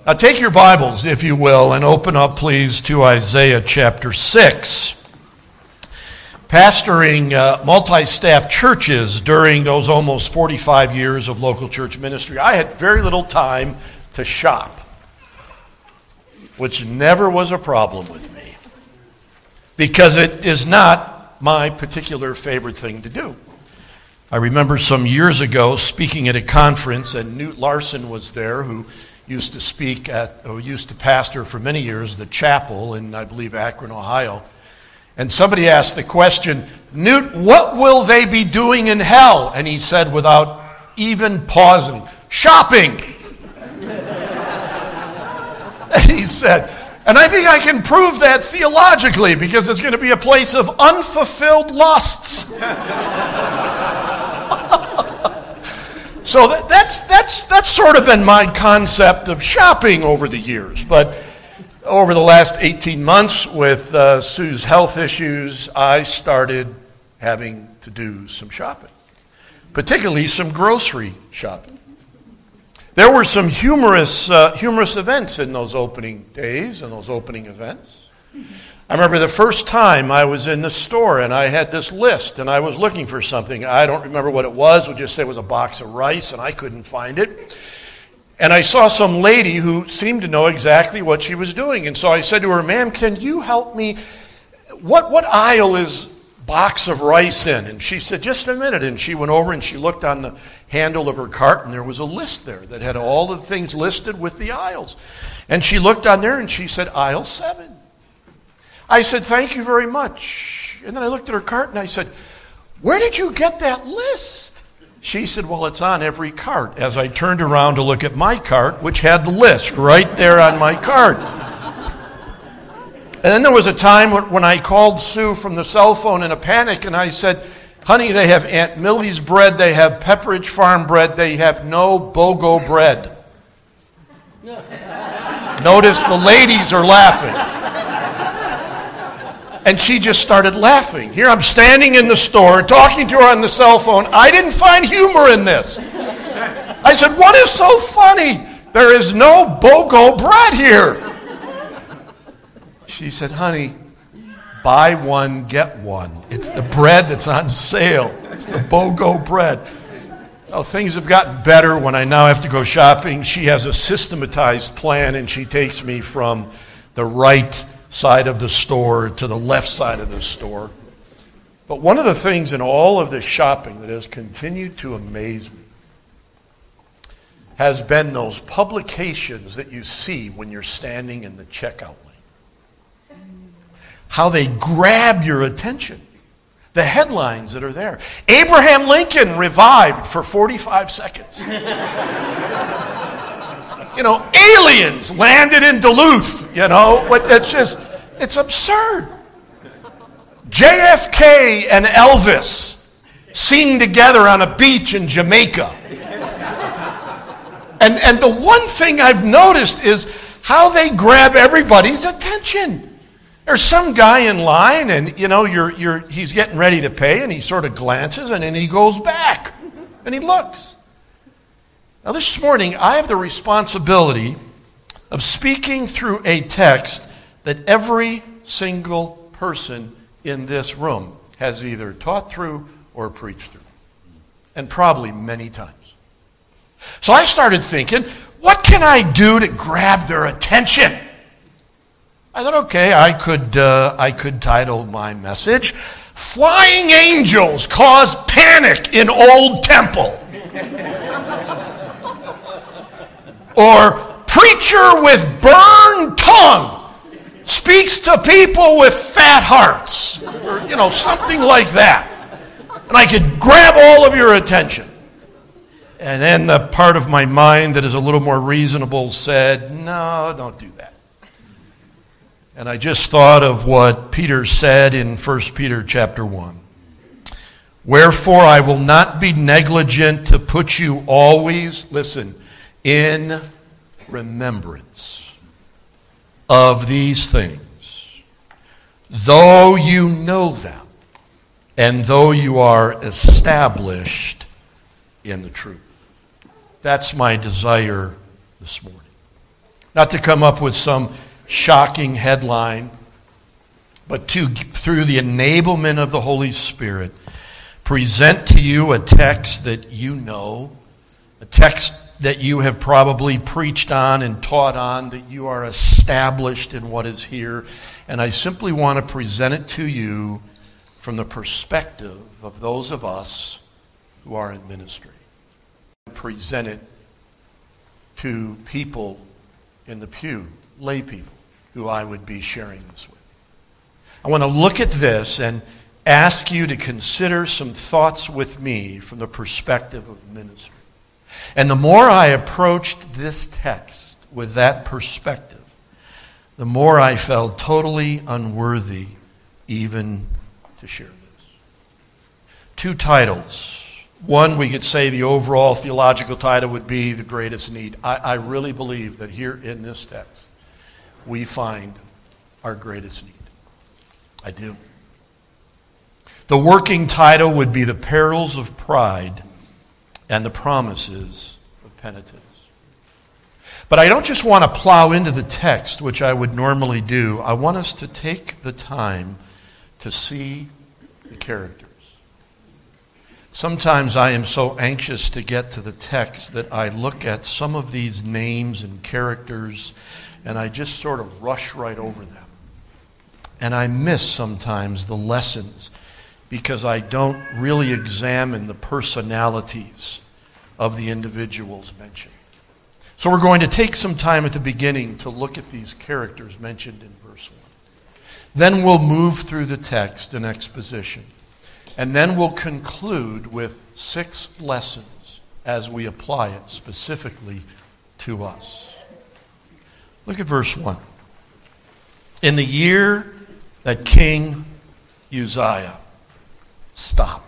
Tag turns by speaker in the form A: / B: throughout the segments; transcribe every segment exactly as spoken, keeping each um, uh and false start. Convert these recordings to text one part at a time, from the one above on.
A: Now take your Bibles, if you will, and open up, please, to Isaiah chapter six. Pastoring uh, multi-staff churches during those almost forty-five years of local church ministry, I had very little time to shop, which never was a problem with me, because it is not my particular favorite thing to do. I remember some years ago speaking at a conference, and Newt Larson was there, who used to speak at, or used to pastor for many years, the chapel in, I believe, Akron, Ohio. And somebody asked the question, Newt, what will they be doing in hell? And he said, without even pausing, shopping. And he said, and I think I can prove that theologically, because it's going to be a place of unfulfilled lusts. So that, that's that's that's sort of been my concept of shopping over the years. But over the last eighteen months with uh, Sue's health issues, I started having to do some shopping, particularly some grocery shopping. There were some humorous uh, humorous events in those opening days and those opening events. I remember the first time I was in the store and I had this list and I was looking for something. I don't remember what it was. We'll just say it was a box of rice and I couldn't find it. And I saw some lady who seemed to know exactly what she was doing. And so I said to her, ma'am, can you help me? What, what aisle is box of rice in? And she said, just a minute. And she went over and she looked on the handle of her cart and there was a list there that had all the things listed with the aisles. And she looked on there and she said, aisle seven. I said, thank you very much. And then I looked at her cart and I said, where did you get that list? She said, well, it's on every cart. As I turned around to look at my cart, which had the list right there on my cart. And then there was a time when I called Sue from the cell phone in a panic and I said, honey, they have Aunt Millie's bread, they have Pepperidge Farm bread, they have no BOGO bread. Notice the ladies are laughing. And she just started laughing. Here I'm standing in the store, talking to her on the cell phone. I didn't find humor in this. I said, what is so funny? There is no BOGO bread here. She said, honey, buy one, get one. It's the bread that's on sale. It's the BOGO bread. Oh, things have gotten better when I now have to go shopping. She has a systematized plan, and she takes me from the right side of the store to the left side of the store. But one of the things in all of this shopping that has continued to amaze me has been those publications that you see when you're standing in the checkout lane. How they grab your attention. The headlines that are there. Abraham Lincoln revived for forty-five seconds. You know, aliens landed in Duluth, you know. It's just, it's absurd. J F K and Elvis seen together on a beach in Jamaica. And, and the one thing I've noticed is how they grab everybody's attention. There's some guy in line and, you know, you're, you're, he's getting ready to pay and he sort of glances and then he goes back and he looks. Now this morning, I have the responsibility of speaking through a text that every single person in this room has either taught through or preached through, and probably many times. So I started thinking, what can I do to grab their attention? I thought, okay, I could, uh, I could title my message, Flying Angels Cause Panic in Old Temple. Or preacher with burned tongue speaks to people with fat hearts. Or, you know, something like that. And I could grab all of your attention. And then the part of my mind that is a little more reasonable said, no, don't do that. And I just thought of what Peter said in First Peter chapter one. Wherefore I will not be negligent to put you always, listen, in remembrance of these things, though you know them, and though you are established in the truth. That's my desire this morning. not to come up with some shocking headline, but to, through the enablement of the Holy Spirit, present to you a text that you know, a text that you have probably preached on and taught on, that you are established in what is here. And I simply want to present it to you from the perspective of those of us who are in ministry. Present it to people in the pew, lay people, who I would be sharing this with. I want to look at this and ask you to consider some thoughts with me from the perspective of ministry. And the more I approached this text with that perspective, the more I felt totally unworthy even to share this. Two titles. One, we could say the overall theological title would be The Greatest Need. I, I really believe that here in this text, we find our greatest need. I do. The working title would be The Perils of Pride and the Promises of Penitence. But I don't just want to plow into the text, which I would normally do. I want us to take the time to see the characters. Sometimes I am so anxious to get to the text that I look at some of these names and characters and I just sort of rush right over them. And I miss sometimes the lessons because I don't really examine the personalities of the individuals mentioned. So we're going to take some time at the beginning to look at these characters mentioned in verse one. Then we'll move through the text and exposition. And then we'll conclude with six lessons as we apply it specifically to us. Look at verse one. In the year that King Uzziah, stop.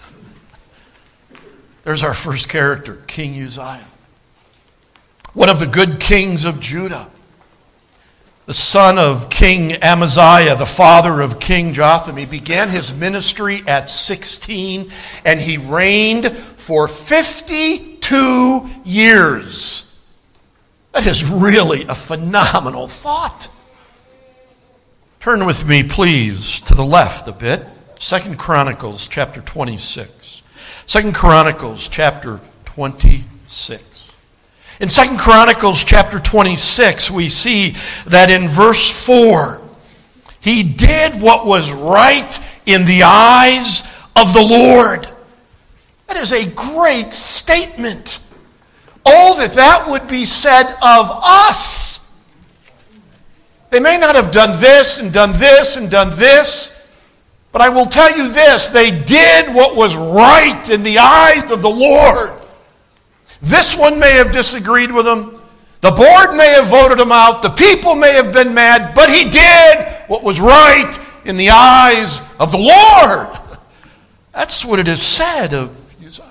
A: There's our first character, King Uzziah. One of the good kings of Judah. The son of King Amaziah, the father of King Jotham. He began his ministry at sixteen, and he reigned for fifty-two years. That is really a phenomenal thought. Turn with me, please, to the left a bit. Second Chronicles chapter twenty-six. Second Chronicles chapter twenty-six. In Second Chronicles chapter twenty-six, we see that in verse four, he did what was right in the eyes of the Lord. That is a great statement. Oh, that that would be said of us. They may not have done this and done this and done this, but I will tell you this, they did what was right in the eyes of the Lord. This one may have disagreed with him. The board may have voted him out. The people may have been mad, but he did what was right in the eyes of the Lord. That's what it is said of Uzziah.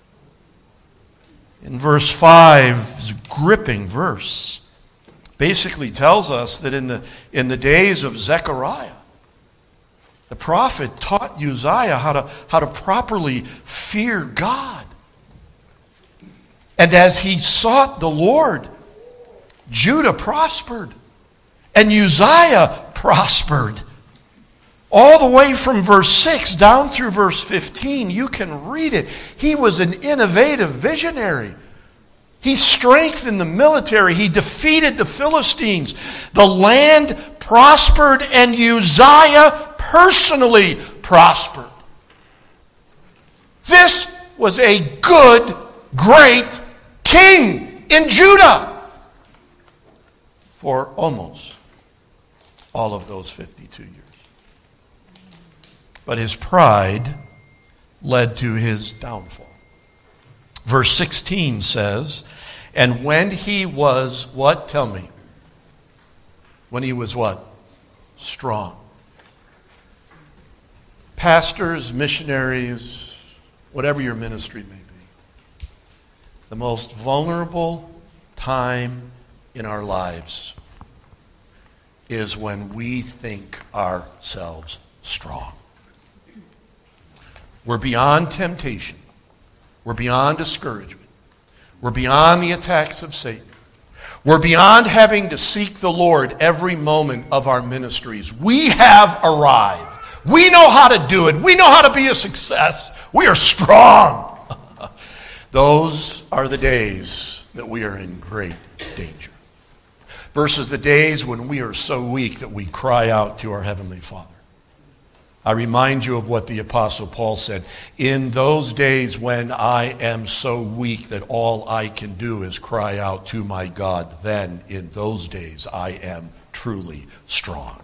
A: In verse five, it's a gripping verse. Basically tells us that in the, in the days of Zechariah, the prophet taught Uzziah how to, how to properly fear God. And as he sought the Lord, Judah prospered. And Uzziah prospered. All the way from verse six down through verse fifteen, you can read it. He was an innovative visionary. He strengthened the military. He defeated the Philistines. The land prospered, and Uzziah personally prospered. This was a good, great king in Judah for almost all of those fifty-two years. But his pride led to his downfall. Verse sixteen says, and when he was, what? Tell me. When he was what? Strong. Pastors, missionaries, whatever your ministry may be, the most vulnerable time in our lives is when we think ourselves strong. We're beyond temptation. We're beyond discouragement. We're beyond the attacks of Satan. We're beyond having to seek the Lord every moment of our ministries. We have arrived. We know how to do it. We know how to be a success. We are strong. Those are the days that we are in great danger. Versus the days when we are so weak that we cry out to our Heavenly Father. I remind you of what the Apostle Paul said. In those days when I am so weak that all I can do is cry out to my God, then in those days I am truly strong.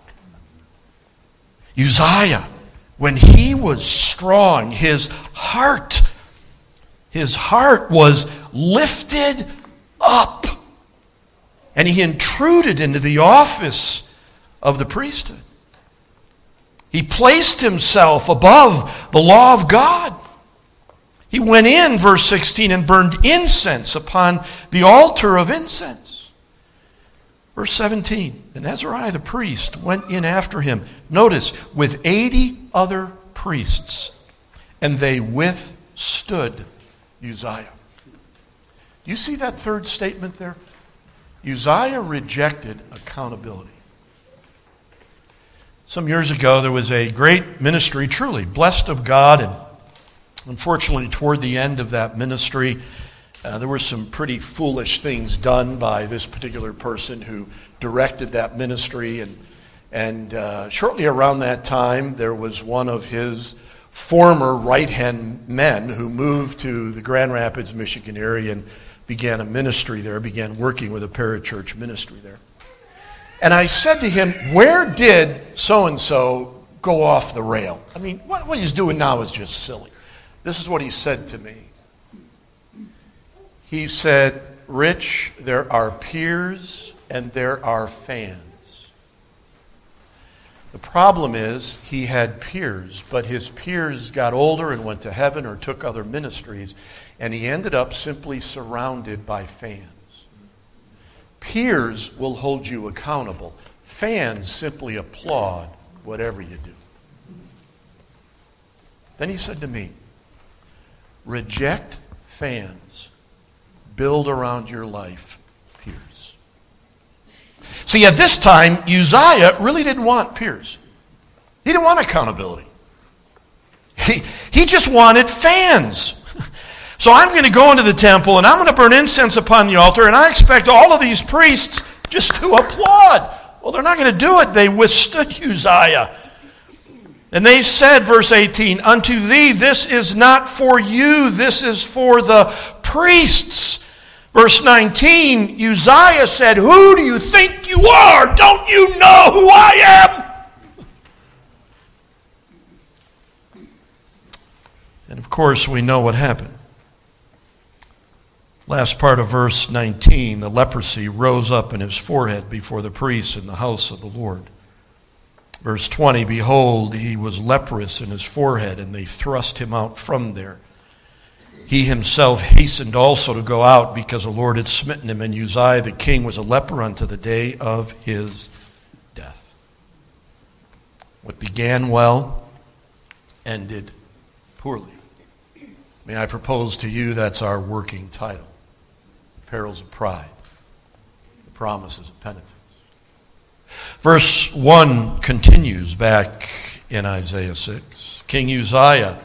A: Uzziah, when he was strong, his heart, his heart was lifted up. And he intruded into the office of the priesthood. He placed himself above the law of God. He went in, verse sixteen, and burned incense upon the altar of incense. Verse seventeen, and Azariah the priest went in after him, notice, with eighty other priests, and they withstood Uzziah. Do you see that third statement there? Uzziah rejected accountability. Some years ago, there was a great ministry, truly blessed of God, and unfortunately, toward the end of that ministry, uh, there were some pretty foolish things done by this particular person who directed that ministry. And, and uh, shortly around that time, there was one of his former right-hand men who moved to the Grand Rapids, Michigan area and began a ministry there, began working with a parachurch ministry there. And I said to him, where did so-and-so go off the rail? I mean, what, what he's doing now is just silly. This is what he said to me. He said, Rich, there are peers and there are fans. The problem is he had peers, but his peers got older and went to heaven or took other ministries, and he ended up simply surrounded by fans. Peers will hold you accountable. Fans simply applaud whatever you do. Then he said to me, reject fans. Build around your life peers. See, at this time, Uzziah really didn't want peers. He didn't want accountability. He, he just wanted fans. So I'm going to go into the temple and I'm going to burn incense upon the altar, and I expect all of these priests just to applaud. Well, they're not going to do it. They withstood Uzziah. And they said, verse eighteen, unto thee this is not for you, this is for the priests. Verse nineteen, Uzziah said, who do you think you are? Don't you know who I am? And of course, we know what happened. Last part of verse nineteen, the leprosy rose up in his forehead before the priests in the house of the Lord. Verse twenty, behold, he was leprous in his forehead, and they thrust him out from there. He himself hastened also to go out, because the Lord had smitten him, and Uzziah the king was a leper unto the day of his death. What began well ended poorly. May I propose to you that's our working title. Perils of pride, the promises of penitence. Verse one continues back in Isaiah six. King Uzziah,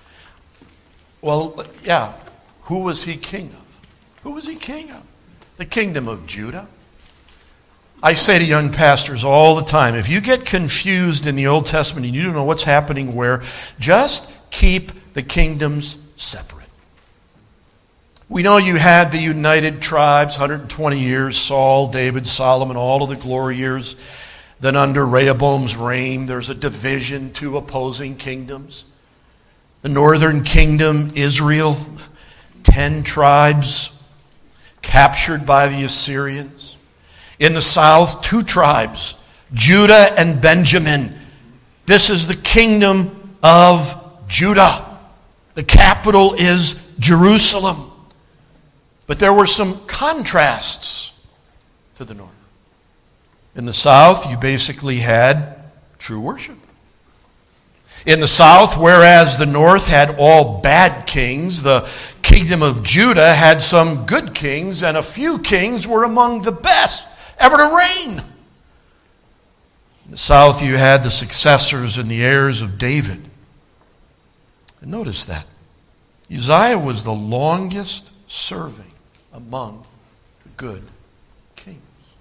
A: well, yeah, who was he king of? Who was he king of? The kingdom of Judah. I say to young pastors all the time, if you get confused in the Old Testament and you don't know what's happening where, just keep the kingdoms separate. We know you had the united tribes, one hundred twenty years, Saul, David, Solomon, all of the glory years. Then under Rehoboam's reign, there's a division, two opposing kingdoms. The northern kingdom, Israel, ten tribes captured by the Assyrians. In the south, two tribes, Judah and Benjamin. This is the kingdom of Judah. The capital is Jerusalem. But there were some contrasts to the north. In the south, you basically had true worship. In the south, whereas the north had all bad kings, the kingdom of Judah had some good kings, and a few kings were among the best ever to reign. In the south, you had the successors and the heirs of David. And notice that. Uzziah was the longest serving among the good kings.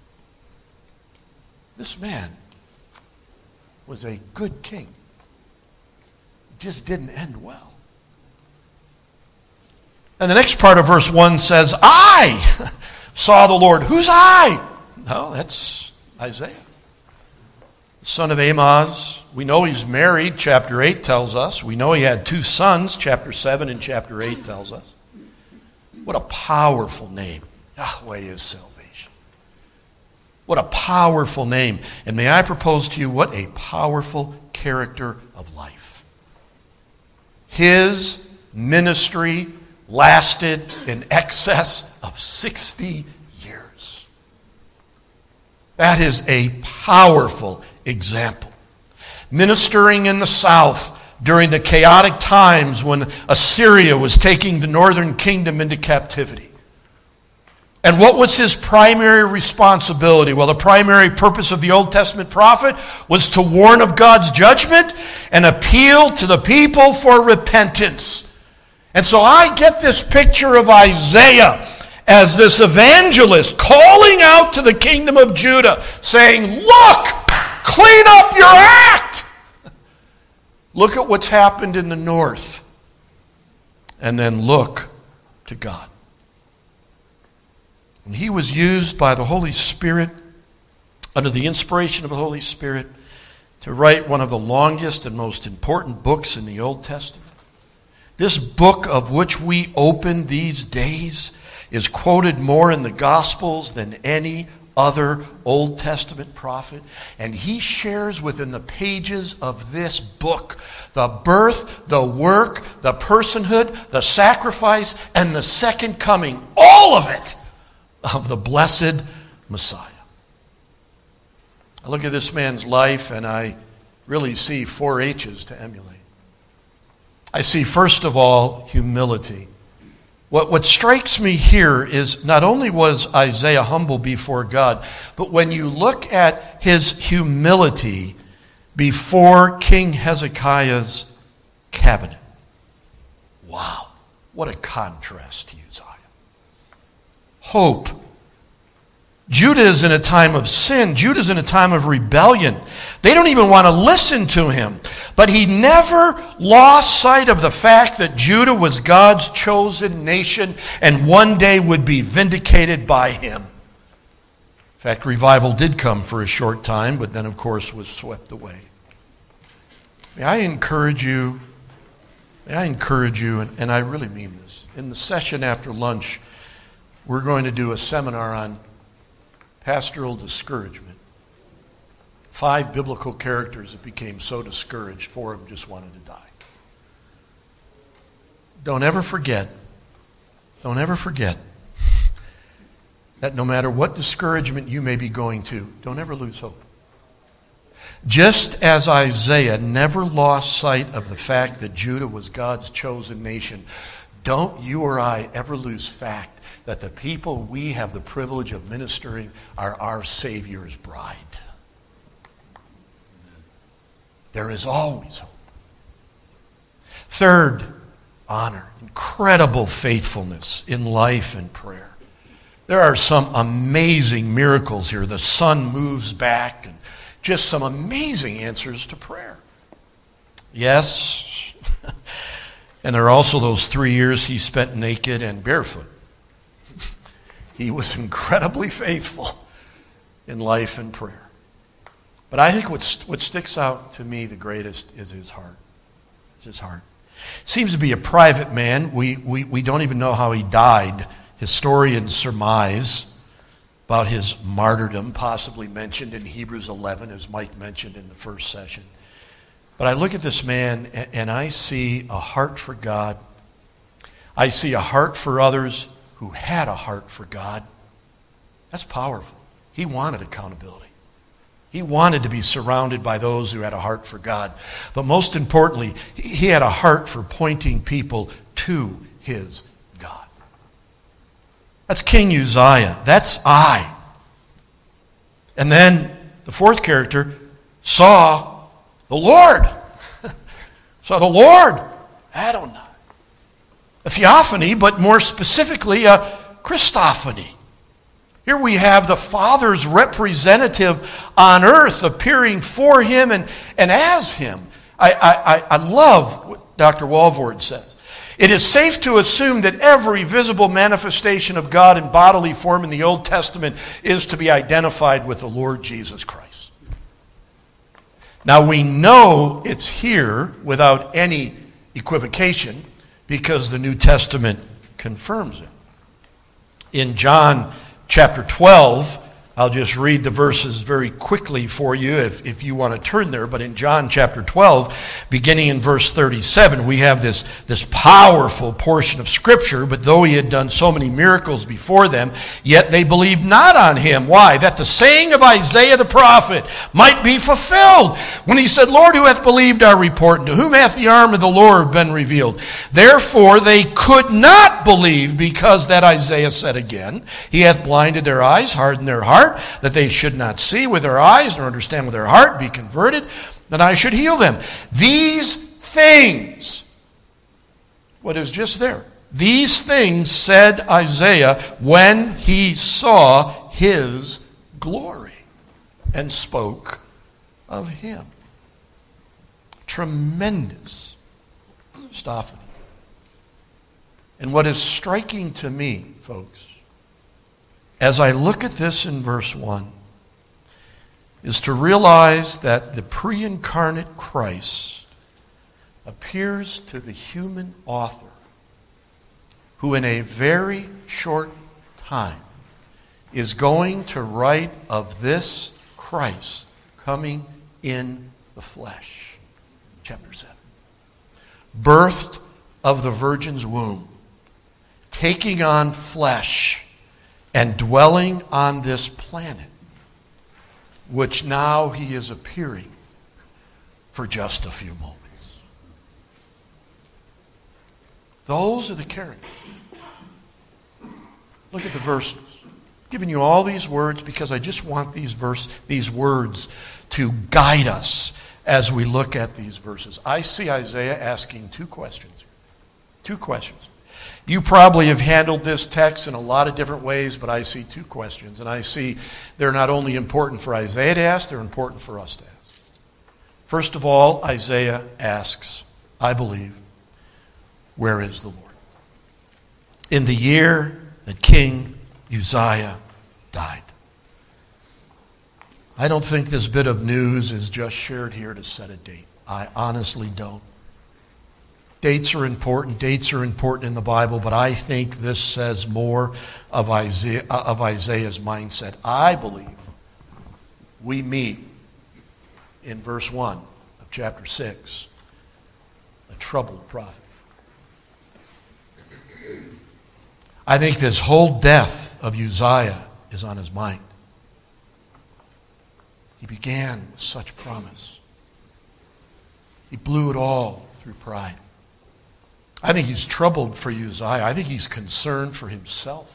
A: This man was a good king. It just didn't end well. And the next part of verse one says, I saw the Lord. Who's I? No, that's Isaiah, son of Amoz. We know he's married, chapter eight tells us. We know he had two sons, chapter seven and chapter eight tells us. What a powerful name. Yahweh is salvation. What a powerful name. And may I propose to you, what a powerful character of life. His ministry lasted in excess of sixty years. That is a powerful example. Ministering in the south during the chaotic times when Assyria was taking the northern kingdom into captivity. And what was his primary responsibility? Well, the primary purpose of the Old Testament prophet was to warn of God's judgment and appeal to the people for repentance. And so I get this picture of Isaiah as this evangelist calling out to the kingdom of Judah, saying, look, clean up your act. Look at what's happened in the north. And then look to God. And he was used by the Holy Spirit, under the inspiration of the Holy Spirit, to write one of the longest and most important books in the Old Testament. This book of which we open these days is quoted more in the Gospels than any other Old Testament prophet. And he shares within the pages of this book the birth, the work, the personhood, the sacrifice, and the second coming, all of it, of the blessed Messiah. I look at this man's life and I really see four H's to emulate. I see, first of all, humility. What, what strikes me here is not only was Isaiah humble before God, but when you look at his humility before King Hezekiah's cabinet. Wow, what a contrast to Uzziah. Hope. Judah is in a time of sin. Judah is in a time of rebellion. They don't even want to listen to him. But he never lost sight of the fact that Judah was God's chosen nation and one day would be vindicated by him. In fact, revival did come for a short time, but then, of course, was swept away. May I encourage you, may I encourage you, and, and I really mean this, in the session after lunch, we're going to do a seminar on pastoral discouragement. Five biblical characters that became so discouraged, four of them just wanted to die. Don't ever forget, don't ever forget that no matter what discouragement you may be going to, don't ever lose hope. Just as Isaiah never lost sight of the fact that Judah was God's chosen nation, don't you or I ever lose fact that the people we have the privilege of ministering are our Savior's bride. There is always hope. Third, honor. Incredible faithfulness in life and prayer. There are some amazing miracles here. The sun moves back and just some amazing answers to prayer. Yes. And there are also those three years he spent naked and barefoot. He was incredibly faithful in life and prayer. But I think what, what sticks out to me the greatest is his heart. It's his heart. Seems to be a private man. We, we, we don't even know how he died. Historians surmise about his martyrdom, possibly mentioned in Hebrews eleven, as Mike mentioned in the first session. But I look at this man and, and I see a heart for God. I see a heart for others who had a heart for God. That's powerful. He wanted accountability. He wanted to be surrounded by those who had a heart for God. But most importantly, he had a heart for pointing people to his God. That's King Uzziah. That's I. And then the fourth character saw the Lord. saw the Lord, Adonai. A theophany, but more specifically a Christophany. Here we have the Father's representative on earth appearing for him and, and as him. I, I, I love what Doctor Walvoord says. It is safe to assume that every visible manifestation of God in bodily form in the Old Testament is to be identified with the Lord Jesus Christ. Now we know it's here without any equivocation because the New Testament confirms it. In John chapter twelve, I'll just read the verses very quickly for you if, if you want to turn there. But in John chapter twelve, beginning in verse thirty-seven, we have this, this powerful portion of Scripture. But though he had done so many miracles before them, yet they believed not on him. Why? That the saying of Isaiah the prophet might be fulfilled, when he said, Lord, who hath believed our report? And to whom hath the arm of the Lord been revealed? Therefore they could not believe, because that Isaiah said again, he hath blinded their eyes, hardened their heart, that they should not see with their eyes, nor understand with their heart, be converted, that I should heal them. These things, what is just there, these things said Isaiah when he saw his glory and spoke of him. Tremendous stuff. And what is striking to me, folks, as I look at this in verse one, is to realize that the pre-incarnate Christ appears to the human author who in a very short time is going to write of this Christ coming in the flesh. Chapter seven. Birthed of the virgin's womb, taking on flesh, and dwelling on this planet, which now he is appearing for just a few moments. Those are the characters. Look at the verses. I'm giving you all these words because I just want these verse, these words to guide us as we look at these verses. I see Isaiah asking two questions. Two questions. You probably have handled this text in a lot of different ways, but I see two questions. And I see they're not only important for Isaiah to ask, they're important for us to ask. First of all, Isaiah asks, I believe, where is the Lord? In the year that King Uzziah died. I don't think this bit of news is just shared here to set a date. I honestly don't. Dates are important. Dates are important in the Bible, but I think this says more of Isaiah, of Isaiah's mindset. I believe we meet in verse one of chapter six, a troubled prophet. I think this whole death of Uzziah is on his mind. He began with such promise. He blew it all through pride. I think he's troubled for Uzziah. I think he's concerned for himself.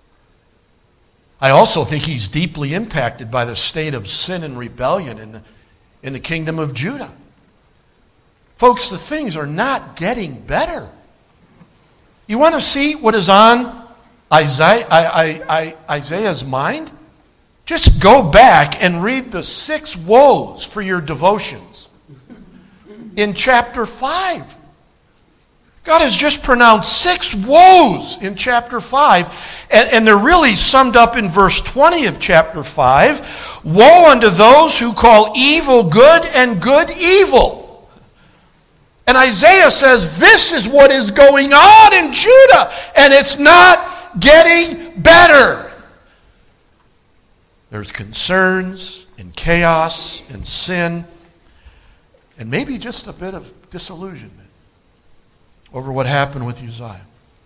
A: I also think he's deeply impacted by the state of sin and rebellion in the, in the kingdom of Judah. Folks, the things are not getting better. You want to see what is on Isaiah, I, I, I, Isaiah's mind? Just go back and read the six woes for your devotions in chapter five. God has just pronounced six woes in chapter five, and, and they're really summed up in verse twenty of chapter five. Woe unto those who call evil good and good evil. And Isaiah says this is what is going on in Judah, and it's not getting better. There's concerns and chaos and sin, and maybe just a bit of disillusionment over what happened with Uzziah.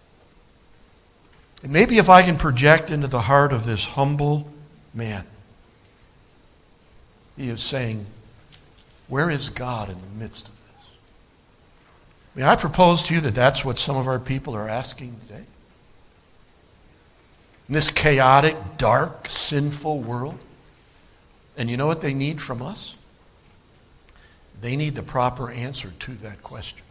A: And maybe if I can project into the heart of this humble man, He is saying, where is God in the midst of this? I mean, I propose to you that that's what some of our people are asking today. In this chaotic, dark, sinful world. And you know what they need from us? They need the proper answer to that question.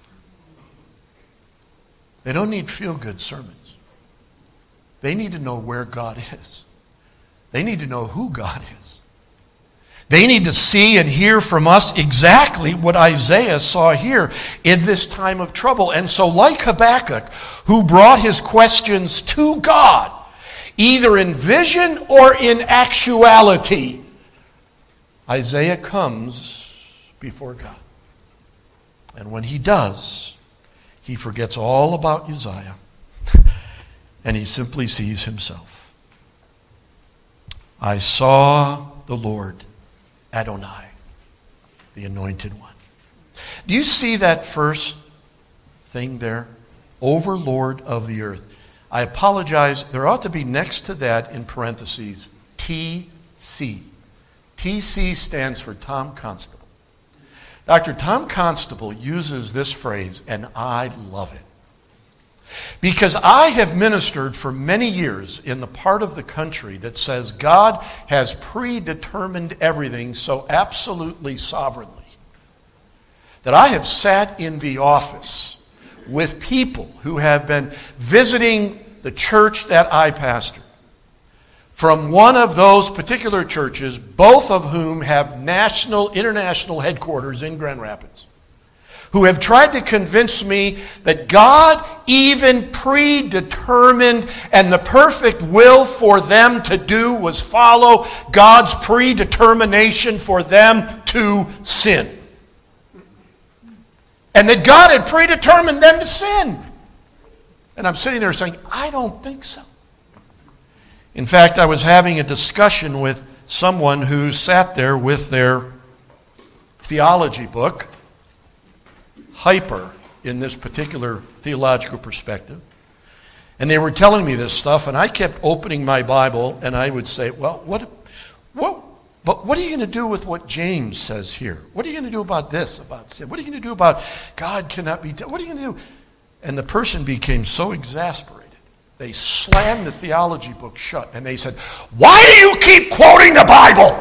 A: They don't need feel-good sermons. They need to know where God is. They need to know who God is. They need to see and hear from us exactly what Isaiah saw here in this time of trouble. And so like Habakkuk, who brought his questions to God, either in vision or in actuality, Isaiah comes before God. And when he does, he forgets all about Uzziah, and he simply sees himself. I saw the Lord Adonai, the anointed one. Do you see that first thing there? Overlord of the earth. I apologize. There ought to be next to that in parentheses, T C. T C stands for Tom Constable. Doctor Tom Constable uses this phrase, and I love it. Because I have ministered for many years in the part of the country that says God has predetermined everything so absolutely sovereignly that I have sat in the office with people who have been visiting the church that I pastor from one of those particular churches, both of whom have national, international headquarters in Grand Rapids, who have tried to convince me that God even predetermined and the perfect will for them to do was follow God's predetermination for them to sin. And that God had predetermined them to sin. And I'm sitting there saying, I don't think so. In fact, I was having a discussion with someone who sat there with their theology book, hyper in this particular theological perspective. And they were telling me this stuff, and I kept opening my Bible, and I would say, well, what, what, but what are you going to do with what James says here? What are you going to do about this, about sin? What are you going to do about God cannot be... T- what are you going to do? And the person became so exasperated. They slammed the theology book shut, and they said, why do you keep quoting the Bible?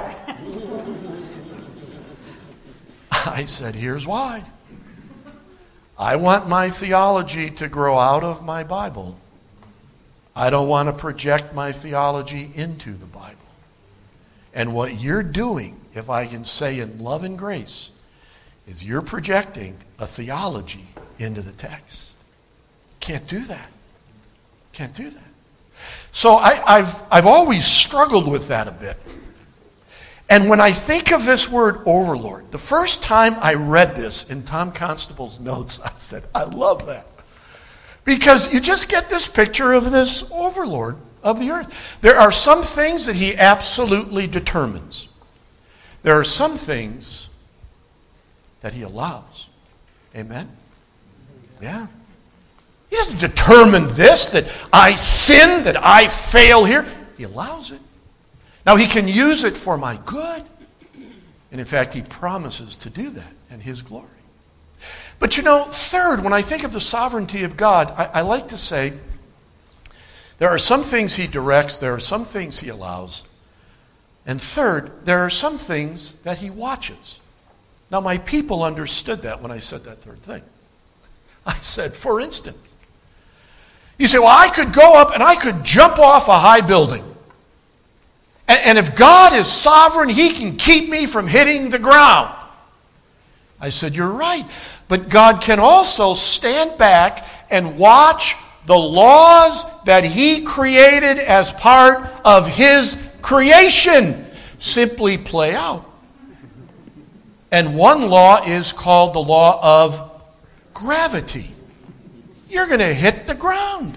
A: I said, here's why. I want my theology to grow out of my Bible. I don't want to project my theology into the Bible. And what you're doing, if I can say in love and grace, is you're projecting a theology into the text. Can't do that. Can't do that. So I, I've, I've always struggled with that a bit. And when I think of this word overlord, the first time I read this in Tom Constable's notes, I said, I love that. Because you just get this picture of this overlord of the earth. There are some things that he absolutely determines. There are some things that he allows. Amen? Yeah. He doesn't determine this, that I sin, that I fail here. He allows it. Now, he can use it for my good. And in fact, he promises to do that in his glory. But you know, third, when I think of the sovereignty of God, I, I like to say there are some things he directs, there are some things he allows. And third, there are some things that he watches. Now, my people understood that when I said that third thing. I said, for instance, you say, well, I could go up and I could jump off a high building. And, and if God is sovereign, he can keep me from hitting the ground. I said, you're right. But God can also stand back and watch the laws that he created as part of his creation simply play out. And one law is called the law of gravity. You're going to hit the ground.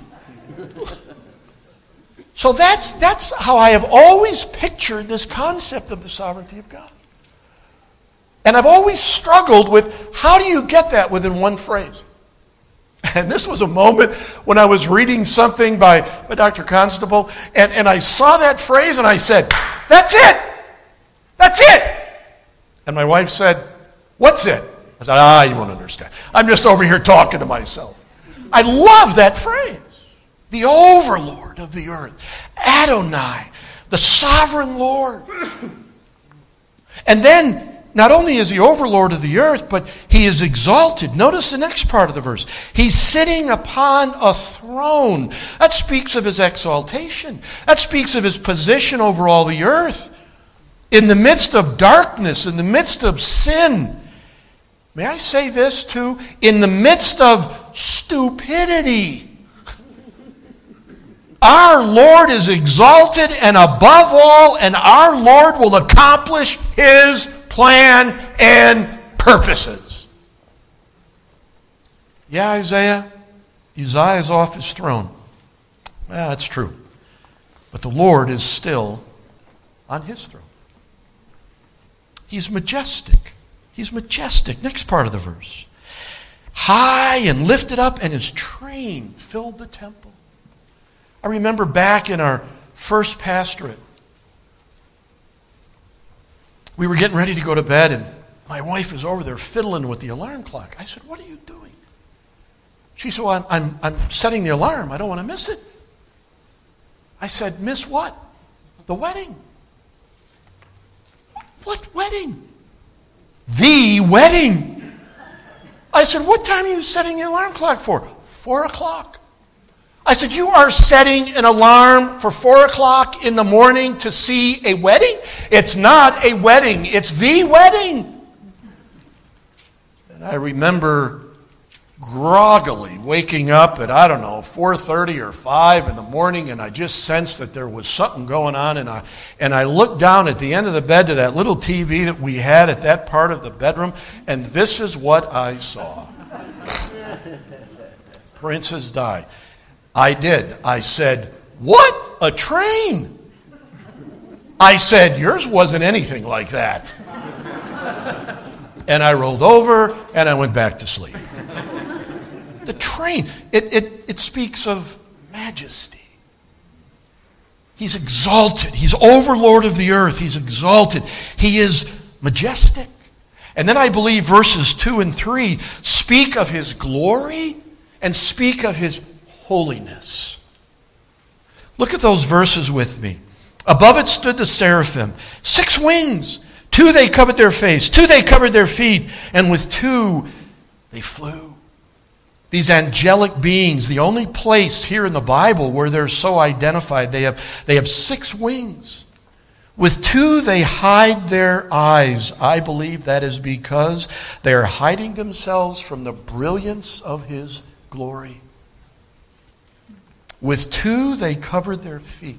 A: So that's, that's how I have always pictured this concept of the sovereignty of God. And I've always struggled with how do you get that within one phrase? And this was a moment when I was reading something by, by Doctor Constable, and, and I saw that phrase and I said, that's it! That's it! And my wife said, "What's it?" I said, "Ah, you won't understand. I'm just over here talking to myself." I love that phrase. The overlord of the earth. Adonai, the sovereign Lord. And then, not only is he overlord of the earth, but he is exalted. Notice the next part of the verse. He's sitting upon a throne. That speaks of his exaltation. That speaks of his position over all the earth. In the midst of darkness, in the midst of sin. May I say this too? In the midst of stupidity. Our Lord is exalted and above all, and our Lord will accomplish his plan and purposes. Yeah, Isaiah, Uzziah is off his throne. Well, that's true. But the Lord is still on his throne. He's majestic. He's majestic. Next part of the verse. High and lifted up, and his train filled the temple. I remember back in our first pastorate, we were getting ready to go to bed, and my wife was over there fiddling with the alarm clock. I said, "What are you doing?" She said, "Well, I'm, I'm, I'm setting the alarm. I don't want to miss it." I said, "Miss what?" "The wedding." "What wedding?" "The wedding." I said, "What time are you setting the alarm clock for?" Four o'clock. I said, "You are setting an alarm for four o'clock in the morning to see a wedding? It's not a wedding. It's the wedding." And I remember groggily waking up at, I don't know, four thirty or five in the morning, and I just sensed that there was something going on, and I, and I looked down at the end of the bed to that little T V that we had at that part of the bedroom, and this is what I saw. Princess Di. I did. I said, "What? A train?" I said, "Yours wasn't anything like that." And I rolled over and I went back to sleep. The train, it, it, it speaks of majesty. He's exalted. He's overlord of the earth. He's exalted. He is majestic. And then I believe verses two and three speak of his glory and speak of his holiness. Look at those verses with me. Above it stood the seraphim, six wings. Two they covered their face, two they covered their feet, and with two they flew. These angelic beings, the only place here in the Bible where they're so identified, they have, they have six wings. With two they hide their eyes. I believe that is because they are hiding themselves from the brilliance of his glory. With two they covered their feet.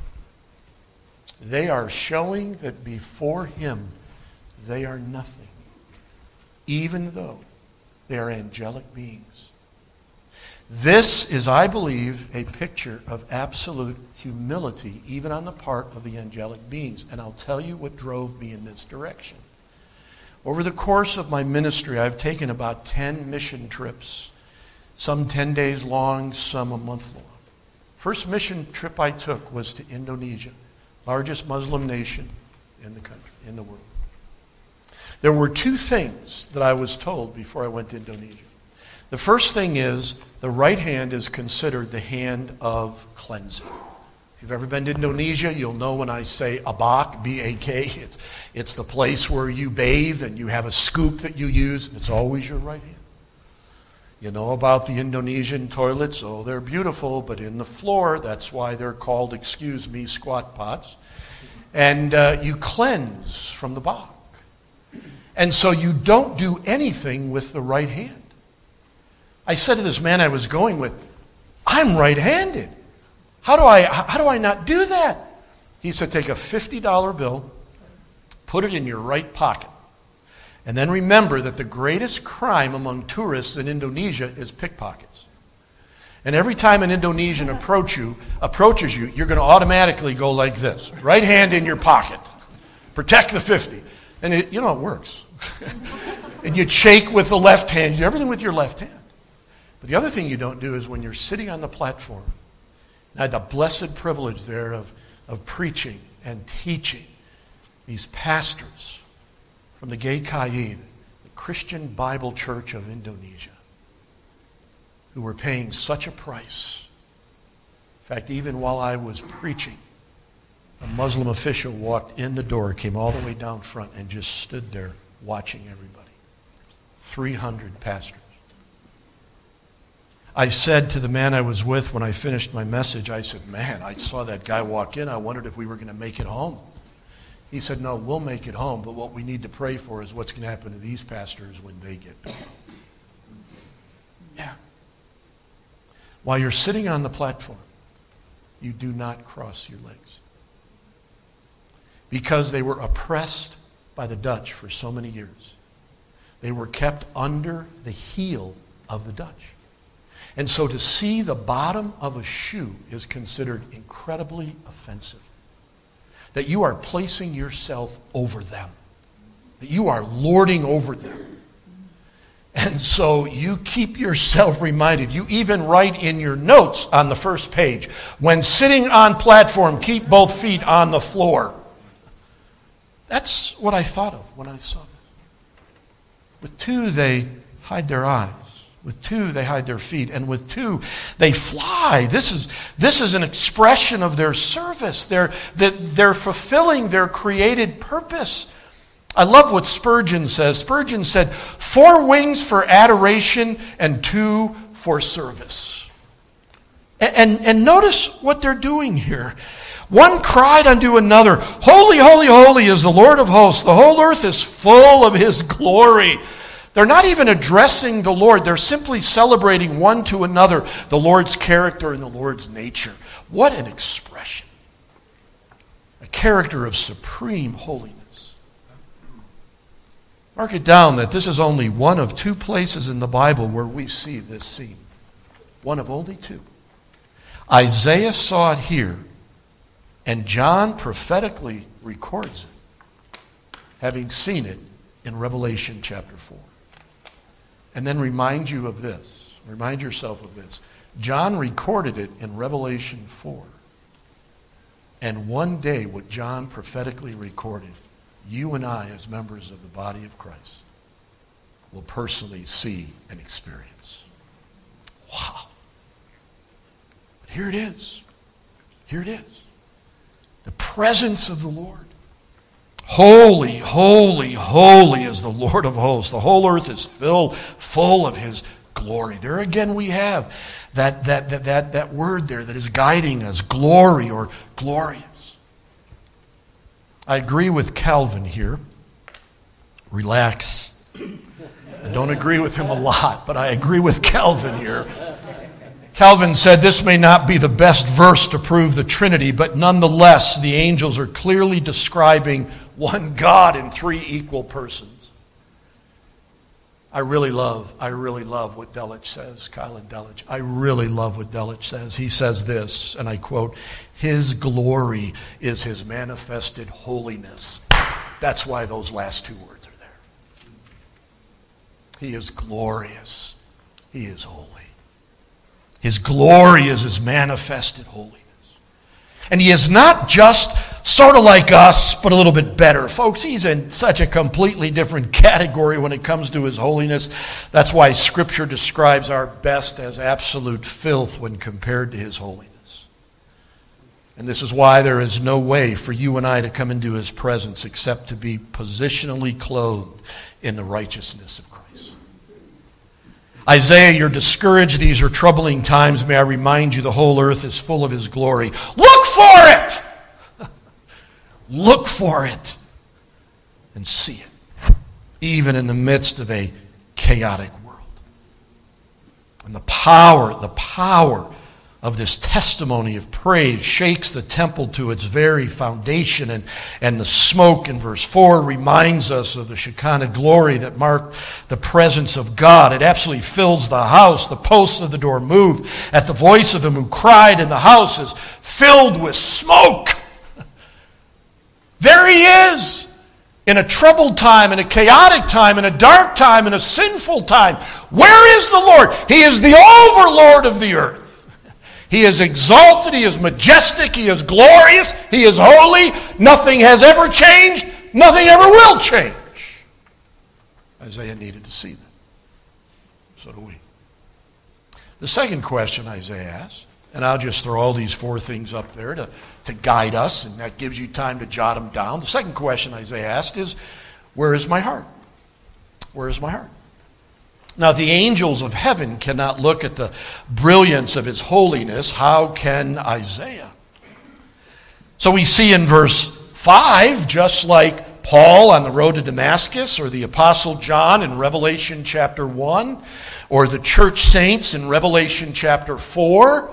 A: They are showing that before him they are nothing, even though they are angelic beings. This is, I believe, a picture of absolute humility, even on the part of the angelic beings. And I'll tell you what drove me in this direction. Over the course of my ministry, I've taken about ten mission trips, some ten days long, some a month long. First mission trip I took was to Indonesia, largest Muslim nation in the country, in the world. There were two things that I was told before I went to Indonesia. The first thing is the right hand is considered the hand of cleansing. If you've ever been to Indonesia, you'll know when I say abak, B A K, it's, it's the place where you bathe and you have a scoop that you use. It's always your right hand. You know about the Indonesian toilets. Oh, they're beautiful, but in the floor, that's why they're called, excuse me, squat pots. And uh, you cleanse from the bog. And so you don't do anything with the right hand. I said to this man I was going with, "I'm right-handed. How do I, how do I not do that?" He said, "Take a fifty dollar bill, put it in your right pocket. And then remember that the greatest crime among tourists in Indonesia is pickpockets. And every time an Indonesian approach you, approaches you, you're going to automatically go like this. Right hand in your pocket. Protect the fifty. And it, you know, it works. And you shake with the left hand. You do everything with your left hand. But the other thing you don't do is when you're sitting on the platform. And I had the blessed privilege there of, of preaching and teaching these pastors from the G K I, the Christian Bible Church of Indonesia, who were paying such a price. In fact, even while I was preaching, a Muslim official walked in the door, came all the way down front, and just stood there watching everybody. three hundred pastors. I said to the man I was with when I finished my message, I said, man, I saw that guy walk in. I wondered if we were going to make it home. He said, no, we'll make it home, but what we need to pray for is what's going to happen to these pastors when they get back. Yeah. While you're sitting on the platform, you do not cross your legs. Because they were oppressed by the Dutch for so many years. They were kept under the heel of the Dutch. And so to see the bottom of a shoe is considered incredibly offensive. That you are placing yourself over them. That you are lording over them. And so you keep yourself reminded. You even write in your notes on the first page, when sitting on platform, keep both feet on the floor. That's what I thought of when I saw this. With two, they hide their eyes. With two, they hide their feet. And with two, they fly. This is, this is an expression of their service. They're, they're fulfilling their created purpose. I love what Spurgeon says. Spurgeon said, four wings for adoration and two for service. And, and, and notice what they're doing here. One cried unto another, holy, holy, holy is the Lord of hosts. The whole earth is full of his glory. They're not even addressing the Lord. They're simply celebrating one to another the Lord's character and the Lord's nature. What an expression. A character of supreme holiness. Mark it down that this is only one of two places in the Bible where we see this scene. One of only two. Isaiah saw it here, and John prophetically records it, having seen it in Revelation chapter four. And then remind you of this. Remind yourself of this. John recorded it in Revelation four. And one day what John prophetically recorded, you and I as members of the body of Christ will personally see and experience. Wow. But here it is. Here it is. The presence of the Lord. Holy, holy, holy is the Lord of hosts. The whole earth is filled, full of his glory. There again we have that, that, that, that, that word there that is guiding us, glory or glorious. I agree with Calvin here. Relax. I don't agree with him a lot, but I agree with Calvin here. Calvin said this may not be the best verse to prove the Trinity, but nonetheless the angels are clearly describing one God in three equal persons. I really love, I really love what Delitzsch says, Kylan Delitzsch. I really love what Delitzsch says. He says this, and I quote, his glory is his manifested holiness. That's why those last two words are there. He is glorious. He is holy. His glory is his manifested holiness. And he is not just sort of like us, but a little bit better. Folks, he's in such a completely different category when it comes to his holiness. That's why Scripture describes our best as absolute filth when compared to his holiness. And this is why there is no way for you and I to come into his presence except to be positionally clothed in the righteousness of Christ. Isaiah, you're discouraged. These are troubling times. May I remind you, the whole earth is full of his glory. Look for it! Look for it and see it, even in the midst of a chaotic world. And the power, the power of this testimony of praise shakes the temple to its very foundation. And, and the smoke in verse four reminds us of the Shekinah glory that marked the presence of God. It absolutely fills the house. The posts of the door moved at the voice of him who cried, and the house is filled with smoke. There he is, in a troubled time, in a chaotic time, in a dark time, in a sinful time. Where is the Lord? He is the overlord of the earth. He is exalted, he is majestic, he is glorious, he is holy. Nothing has ever changed, nothing ever will change. Isaiah needed to see them. So do we. The second question Isaiah asked, and I'll just throw all these four things up there to, to guide us, and that gives you time to jot them down. The second question Isaiah asked is, where is my heart? Where is my heart? Now, the angels of heaven cannot look at the brilliance of his holiness. How can Isaiah? So we see in verse five, just like Paul on the road to Damascus, or the Apostle John in Revelation chapter one, or the church saints in Revelation chapter four,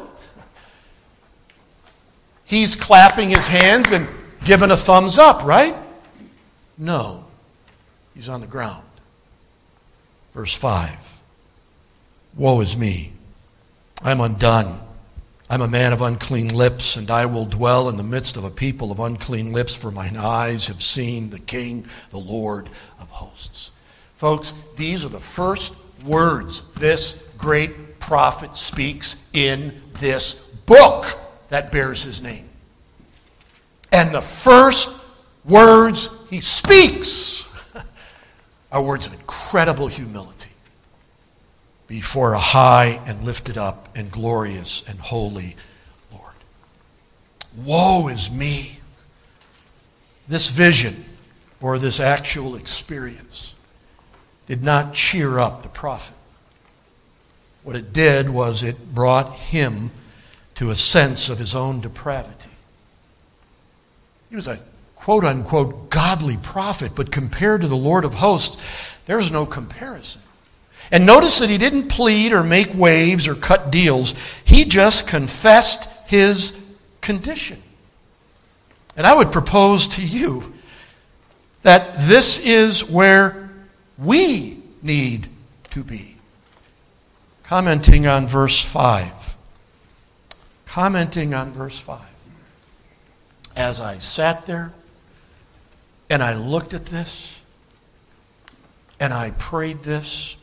A: he's clapping his hands and giving a thumbs up, right? No. He's on the ground. Verse five. Woe is me. I'm undone. I'm a man of unclean lips, and I will dwell in the midst of a people of unclean lips, for mine eyes have seen the King, the Lord of hosts. Folks, these are the first words this great prophet speaks in this book that bears his name. And the first words he speaks are words of incredible humility before a high and lifted up and glorious and holy Lord. Woe is me. This vision or this actual experience did not cheer up the prophet. What it did was it brought him to a sense of his own depravity. He was a quote-unquote godly prophet, but compared to the Lord of hosts, there's no comparison. And notice that he didn't plead or make waves or cut deals. He just confessed his condition. And I would propose to you that this is where we need to be. Commenting on verse five. Commenting on verse five. As I sat there and I looked at this and I prayed this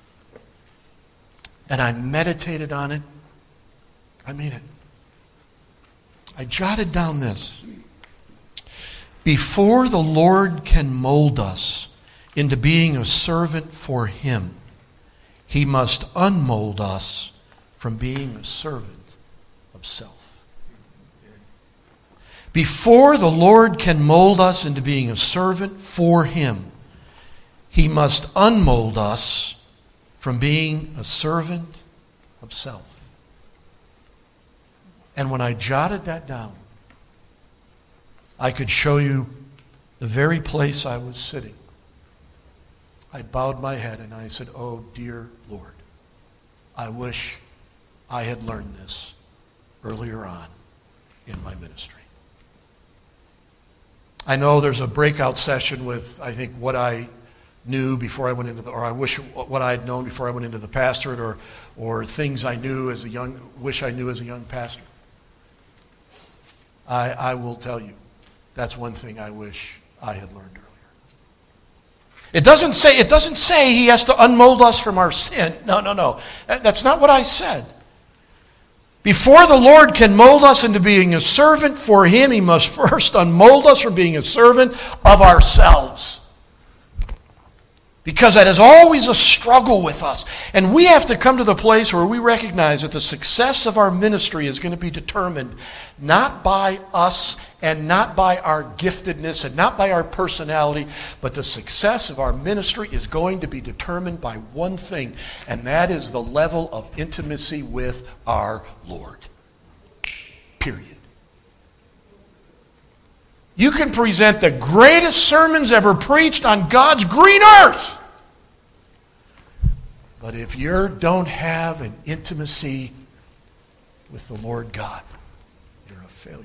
A: and I meditated on it, I mean it. I jotted down this. Before the Lord can mold us into being a servant for Him, He must unmold us from being a servant of self. Before the Lord can mold us into being a servant for Him, He must unmold us from being a servant of self. And when I jotted that down, I could show you the very place I was sitting. I bowed my head and I said, "Oh, dear Lord, I wish I had learned this earlier on in my ministry." I know there's a breakout session with, I think, what I knew before I went into the, or I wish what I had known before I went into the pastorate, or or things I knew as a young, wish I knew as a young pastor. I, I will tell you, that's one thing I wish I had learned earlier. It doesn't say, it doesn't say He has to unmold us from our sin. No, no, no. That's not what I said. Before the Lord can mold us into being a servant for Him, He must first unmold us from being a servant of ourselves. Because that is always a struggle with us. And we have to come to the place where we recognize that the success of our ministry is going to be determined not by us and not by our giftedness and not by our personality, but the success of our ministry is going to be determined by one thing, and that is the level of intimacy with our Lord. Period. You can present the greatest sermons ever preached on God's green earth, but if you don't have an intimacy with the Lord God, you're a failure.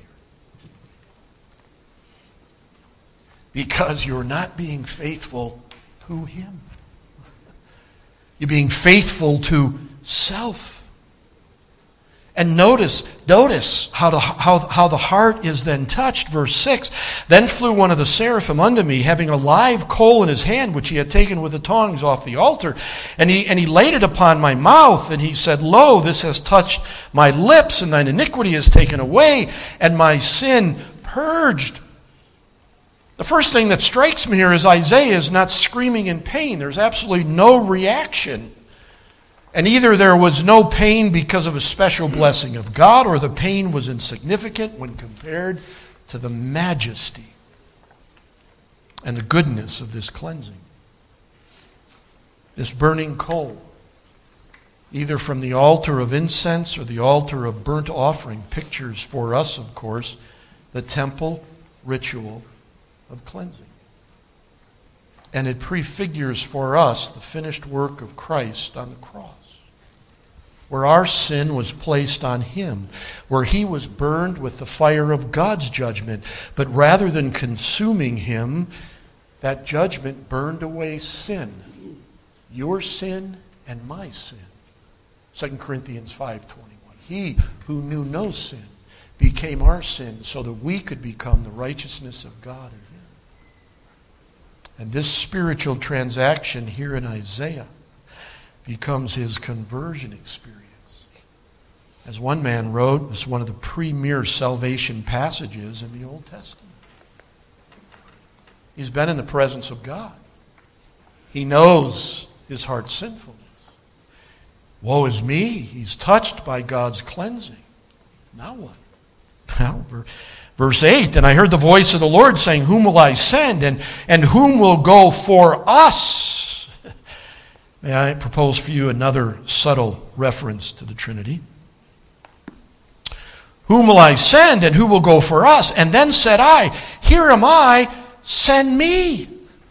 A: Because you're not being faithful to Him. You're being faithful to self. And notice, notice how the, how, how the heart is then touched. Verse six, "Then flew one of the seraphim unto me, having a live coal in his hand, which he had taken with the tongs off the altar. And he, and he laid it upon my mouth, and he said, Lo, this has touched my lips, and thine iniquity is taken away, and my sin purged." The first thing that strikes me here is Isaiah is not screaming in pain. There's absolutely no reaction. And either there was no pain because of a special blessing of God, or the pain was insignificant when compared to the majesty and the goodness of this cleansing. This burning coal, either from the altar of incense or the altar of burnt offering, pictures for us, of course, the temple ritual of cleansing. And it prefigures for us the finished work of Christ on the cross, where our sin was placed on him, where he was burned with the fire of God's judgment. But rather than consuming him, that judgment burned away sin, your sin and my sin. Second Corinthians five twenty-one. He who knew no sin became our sin so that we could become the righteousness of God in him. And this spiritual transaction here in Isaiah becomes his conversion experience. As one man wrote, it's one of the premier salvation passages in the Old Testament. He's been in the presence of God. He knows his heart's sinfulness. Woe is me, he's touched by God's cleansing. Now what? Now, verse eight, and I heard the voice of the Lord saying, whom will I send, and, and whom will go for us? May I propose for you another subtle reference to the Trinity? Whom will I send, and who will go for us? And then said I, here am I, send me.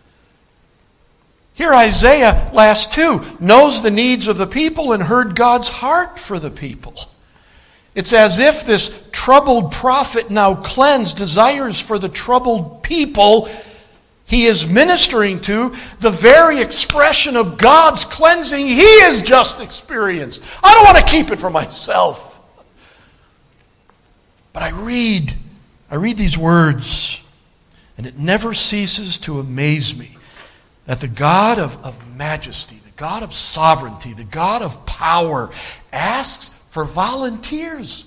A: Here Isaiah, last two, knows the needs of the people and heard God's heart for the people. It's as if this troubled prophet, now cleansed, desires for the troubled people he is ministering to the very expression of God's cleansing he has just experienced. I don't want to keep it for myself. But I read, I read these words, and it never ceases to amaze me that the God of, of majesty, the God of sovereignty, the God of power asks for volunteers.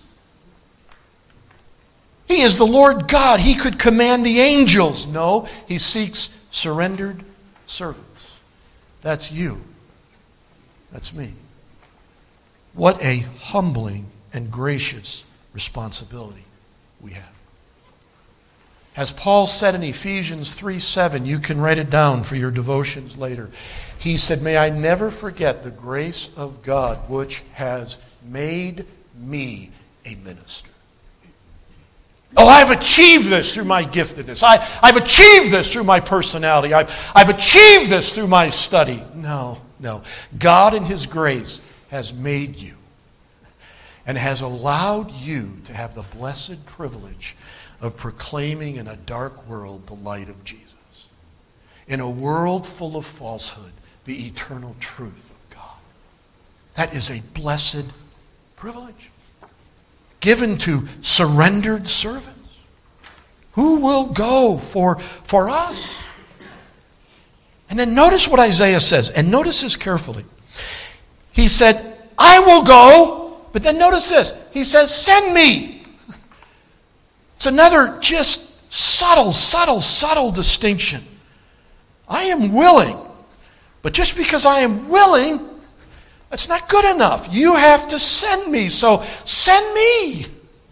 A: He is the Lord God. He could command the angels. No, he seeks surrendered servants. That's you. That's me. What a humbling and gracious responsibility we have. As Paul said in Ephesians three seven, you can write it down for your devotions later. He said, may I never forget the grace of God which has made me a minister. Oh, I've achieved this through my giftedness. I, I've achieved this through my personality. I've, I've achieved this through my study. No, no. God in his grace has made you and has allowed you to have the blessed privilege of proclaiming in a dark world the light of Jesus. In a world full of falsehood, the eternal truth of God. That is a blessed privilege given to surrendered servants. Who will go for, for us? And then notice what Isaiah says, and notice this carefully. He said, I will go, but then notice this. He says, send me. It's another just subtle, subtle, subtle distinction. I am willing, but just because I am willing, that's not good enough. You have to send me, so send me.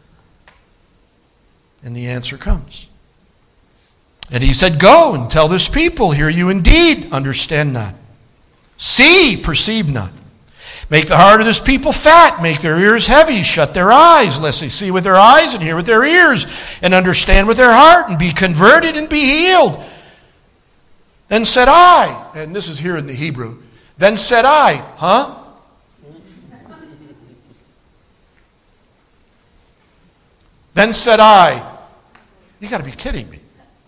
A: And the answer comes. And he said, go and tell this people, hear you indeed, understand not. See, perceive not. Make the heart of this people fat, make their ears heavy, shut their eyes, lest they see with their eyes and hear with their ears, and understand with their heart, and be converted and be healed. Then said I, and this is here in the Hebrew, then said I, huh? Then said I, you got to be kidding me.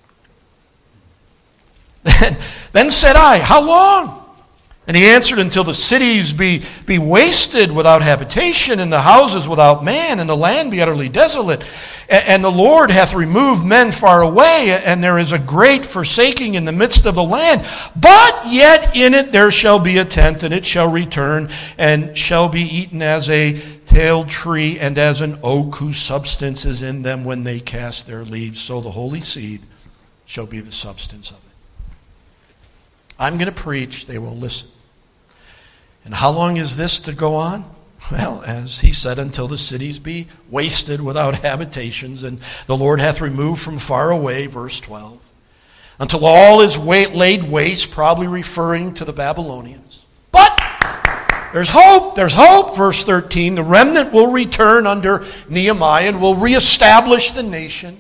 A: Then, then said I, how long? And he answered, until the cities be, be wasted without habitation, and the houses without man, and the land be utterly desolate. And, and the Lord hath removed men far away, and there is a great forsaking in the midst of the land. But yet in it there shall be a tenth, and it shall return, and shall be eaten as a tailed tree, and as an oak whose substance is in them when they cast their leaves. So the holy seed shall be the substance of it. I'm going to preach, they will listen. And how long is this to go on? Well, as he said, until the cities be wasted without habitations, and the Lord hath removed from far away, verse twelve. Until all is laid waste, probably referring to the Babylonians. But there's hope, there's hope, verse thirteen. The remnant will return under Nehemiah and will reestablish the nation.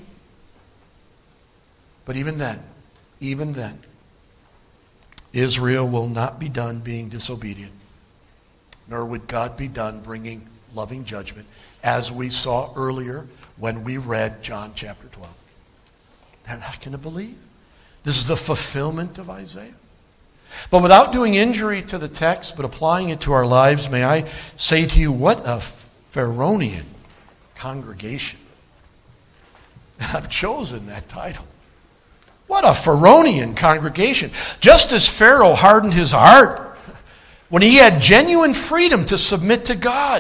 A: But even then, even then, Israel will not be done being disobedient, nor would God be done bringing loving judgment, as we saw earlier when we read John chapter twelve. They're not going to believe. This is the fulfillment of Isaiah. But without doing injury to the text, but applying it to our lives, may I say to you, what a Pharaonian congregation. I've chosen that title. What a Pharaonian congregation. Just as Pharaoh hardened his heart when he had genuine freedom to submit to God,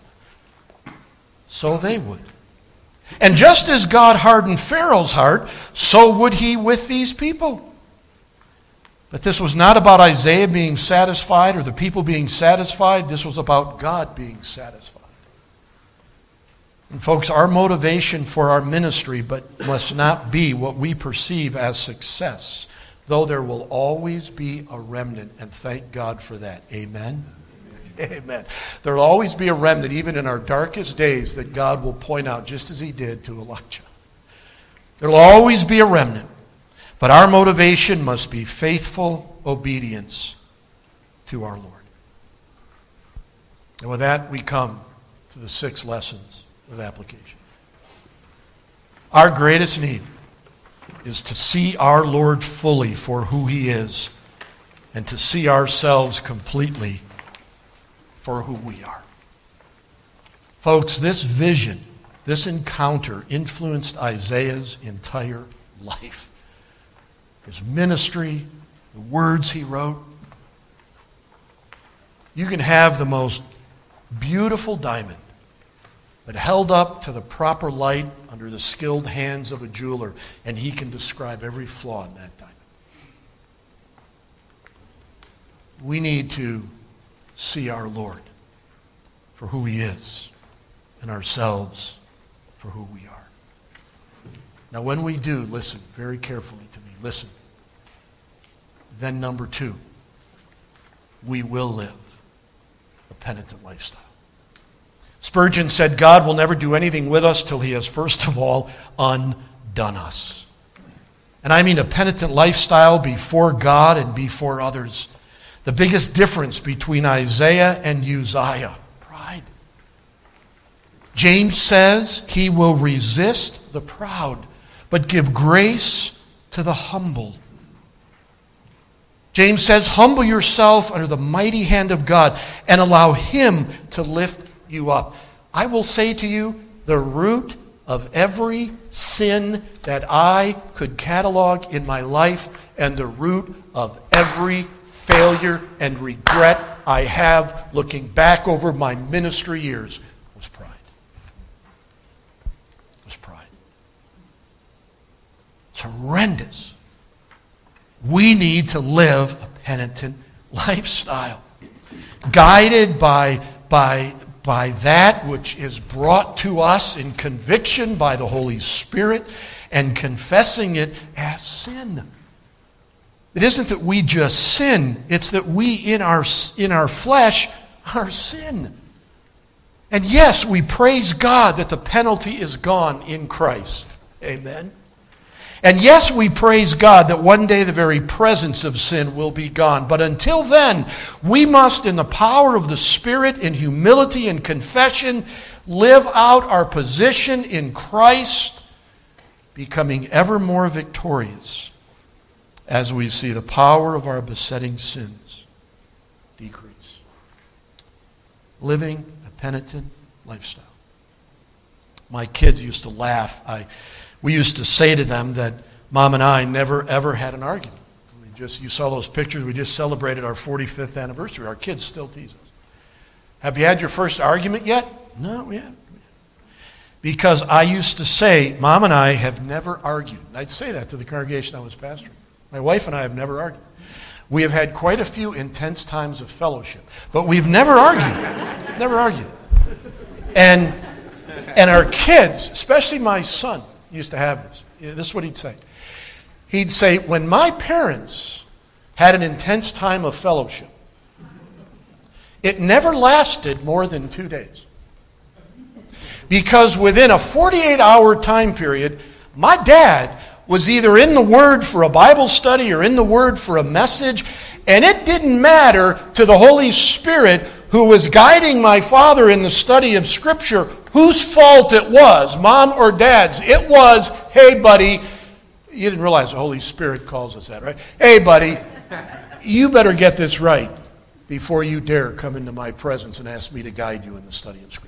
A: so they would. And just as God hardened Pharaoh's heart, so would he with these people. But this was not about Isaiah being satisfied or the people being satisfied. This was about God being satisfied. And folks, our motivation for our ministry but must not be what we perceive as success, though there will always be a remnant, and thank God for that. Amen? Amen. There will always be a remnant, even in our darkest days, that God will point out, just as he did to Elijah. There will always be a remnant. But our motivation must be faithful obedience to our Lord. And with that, we come to the six lessons of application. Our greatest need is to see our Lord fully for who he is, and to see ourselves completely for who we are. Folks, this vision, this encounter influenced Isaiah's entire life. His ministry, the words he wrote. You can have the most beautiful diamond, but held up to the proper light under the skilled hands of a jeweler, and he can describe every flaw in that diamond. We need to see our Lord for who he is, and ourselves for who we are. Now, when we do, listen very carefully to me. Listen. Then number two, we will live a penitent lifestyle. Spurgeon said, God will never do anything with us till he has first of all undone us. And I mean a penitent lifestyle before God and before others. The biggest difference between Isaiah and Uzziah, pride. James says he will resist the proud, but give grace to the humble. James says, humble yourself under the mighty hand of God and allow him to lift you up. I will say to you, the root of every sin that I could catalog in my life, and the root of every failure and regret I have looking back over my ministry years, was pride. Was pride. It's horrendous. We need to live a penitent lifestyle, guided by, by, by that which is brought to us in conviction by the Holy Spirit, and confessing it as sin. It isn't that we just sin, it's that we in our, in our flesh are sin. And yes, we praise God that the penalty is gone in Christ. Amen. And yes, we praise God that one day the very presence of sin will be gone. But until then, we must, in the power of the Spirit, in humility and confession, live out our position in Christ, becoming ever more victorious as we see the power of our besetting sins decrease. Living a penitent lifestyle. My kids used to laugh. I... We used to say to them that Mom and I never, ever had an argument. We just, you saw those pictures. We just celebrated our forty-fifth anniversary. Our kids still tease us. Have you had your first argument yet? No, we haven't. Because I used to say, Mom and I have never argued. And I'd say that to the congregation I was pastoring. My wife and I have never argued. We have had quite a few intense times of fellowship, but we've never argued. Never argued. And, and our kids, especially my son, used to have this. This is what he'd say. He'd say, when my parents had an intense time of fellowship, it never lasted more than two days. Because within a forty-eight hour time period, my dad was either in the Word for a Bible study or in the Word for a message, and it didn't matter to the Holy Spirit who was guiding my father in the study of Scripture whose fault it was, Mom or Dad's. It was, hey, buddy, you didn't realize the Holy Spirit calls us that, right? Hey, buddy, you better get this right before you dare come into my presence and ask me to guide you in the study of Scripture.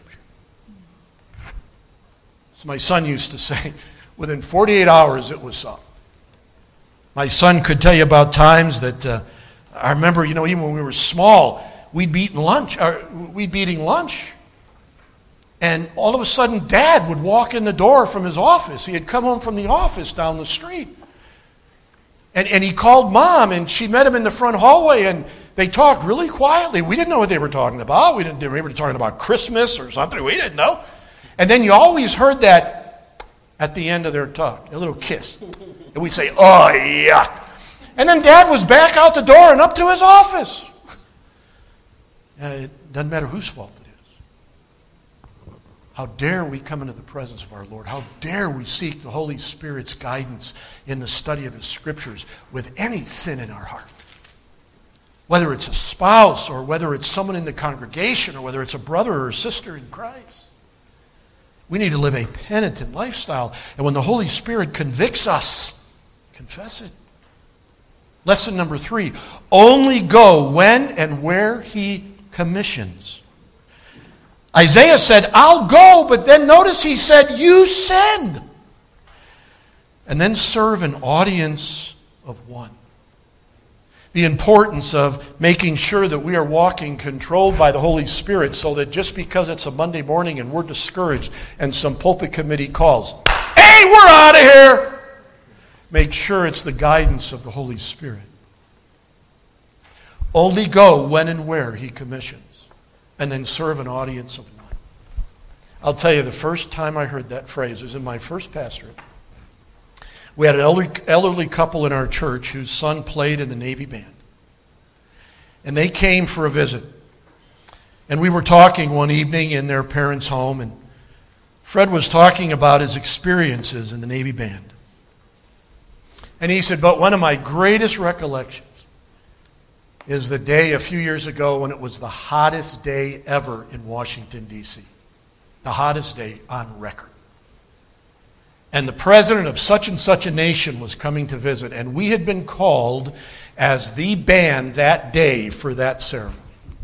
A: So my son used to say, within forty-eight hours it was solved. My son could tell you about times that, uh, I remember, you know, even when we were small, we'd be eating lunch, or we'd be eating lunch. And all of a sudden, Dad would walk in the door from his office. He had come home from the office down the street. And, and he called Mom, and she met him in the front hallway, and they talked really quietly. We didn't know what they were talking about. We didn't. They were talking about Christmas or something. We didn't know. And then you always heard that at the end of their talk, a little kiss. And we'd say, oh, yuck. And then Dad was back out the door and up to his office. Uh, it doesn't matter whose fault it is. How dare we come into the presence of our Lord? How dare we seek the Holy Spirit's guidance in the study of His Scriptures with any sin in our heart? Whether it's a spouse or whether it's someone in the congregation or whether it's a brother or sister in Christ. We need to live a penitent lifestyle. And when the Holy Spirit convicts us, confess it. Lesson number three, only go when and where He commissions. Isaiah said, I'll go, but then notice he said, you send. And then serve an audience of one. The importance of making sure that we are walking controlled by the Holy Spirit so that just because it's a Monday morning and we're discouraged and some pulpit committee calls, hey, we're out of here, make sure it's the guidance of the Holy Spirit. Only go when and where He commissions, and then serve an audience of one. I'll tell you, the first time I heard that phrase was in my first pastorate. We had an elderly, elderly couple in our church whose son played in the Navy band. And they came for a visit. And we were talking one evening in their parents' home, and Fred was talking about his experiences in the Navy band. And he said, but one of my greatest recollections is the day a few years ago when it was the hottest day ever in Washington, D C The hottest day on record. And the president of such and such a nation was coming to visit, and we had been called as the band that day for that ceremony.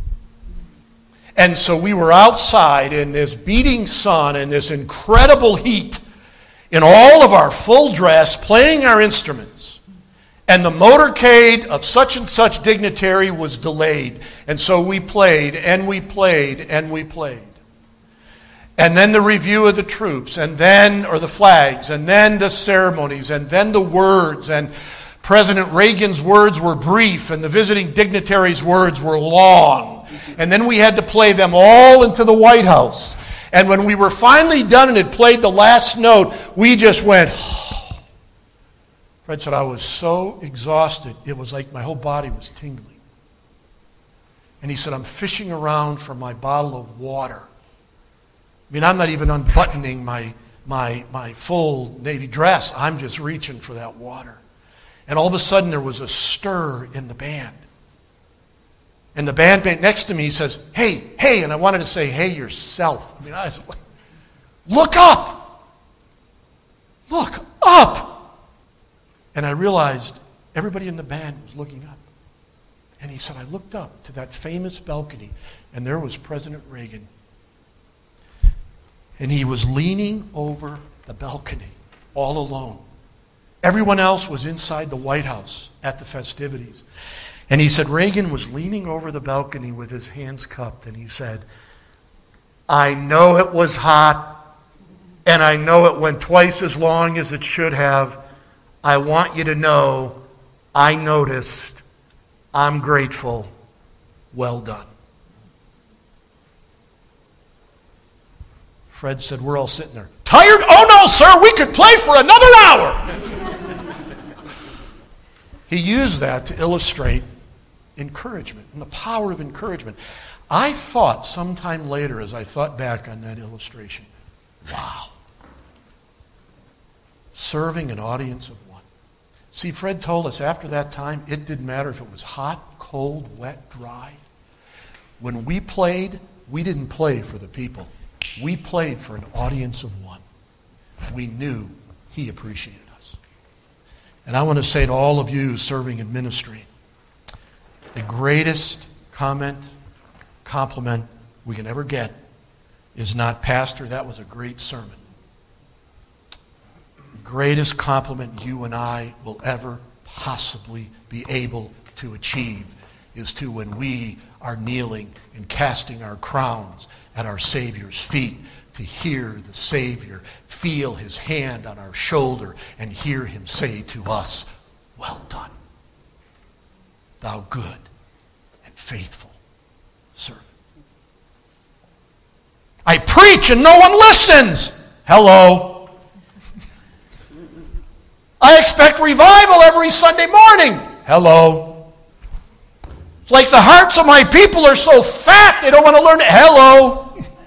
A: And so we were outside in this beating sun and this incredible heat in all of our full dress playing our instruments. And the motorcade of such and such dignitary was delayed. And so we played and we played and we played. And then the review of the troops, and then, or the flags, and then the ceremonies, and then the words. And President Reagan's words were brief, and the visiting dignitaries' words were long. And then we had to play them all into the White House. And when we were finally done and had played the last note, we just went, oh. Fred said, I was so exhausted, it was like my whole body was tingling. And he said, I'm fishing around for my bottle of water. I mean, I'm not even unbuttoning my, my, my full Navy dress. I'm just reaching for that water. And all of a sudden, there was a stir in the band. And the bandmate next to me says, hey, hey. And I wanted to say, hey, yourself. I mean, I was like, look up. Look up. And I realized everybody in the band was looking up. And he said, I looked up to that famous balcony, and there was President Reagan. And he was leaning over the balcony, all alone. Everyone else was inside the White House at the festivities. And he said Reagan was leaning over the balcony with his hands cupped, and he said, I know it was hot, and I know it went twice as long as it should have, I want you to know I noticed, I'm grateful, well done. Fred said, we're all sitting there. Tired? Oh no, sir, we could play for another hour. He used that to illustrate encouragement and the power of encouragement. I thought sometime later, as I thought back on that illustration, wow. Serving an audience of one. See, Fred told us after that time, it didn't matter if it was hot, cold, wet, dry. When we played, we didn't play for the people. We played for an audience of one. We knew he appreciated us. And I want to say to all of you serving in ministry, the greatest comment, compliment we can ever get is not, Pastor, that was a great sermon. The greatest compliment you and I will ever possibly be able to achieve is to when we are kneeling and casting our crowns at our Savior's feet, to hear the Savior, feel his hand on our shoulder, and hear him say to us, well done, thou good and faithful servant. I preach and no one listens. Hello. I expect revival every Sunday morning. Hello. It's like the hearts of my people are so fat they don't want to learn it. Hello.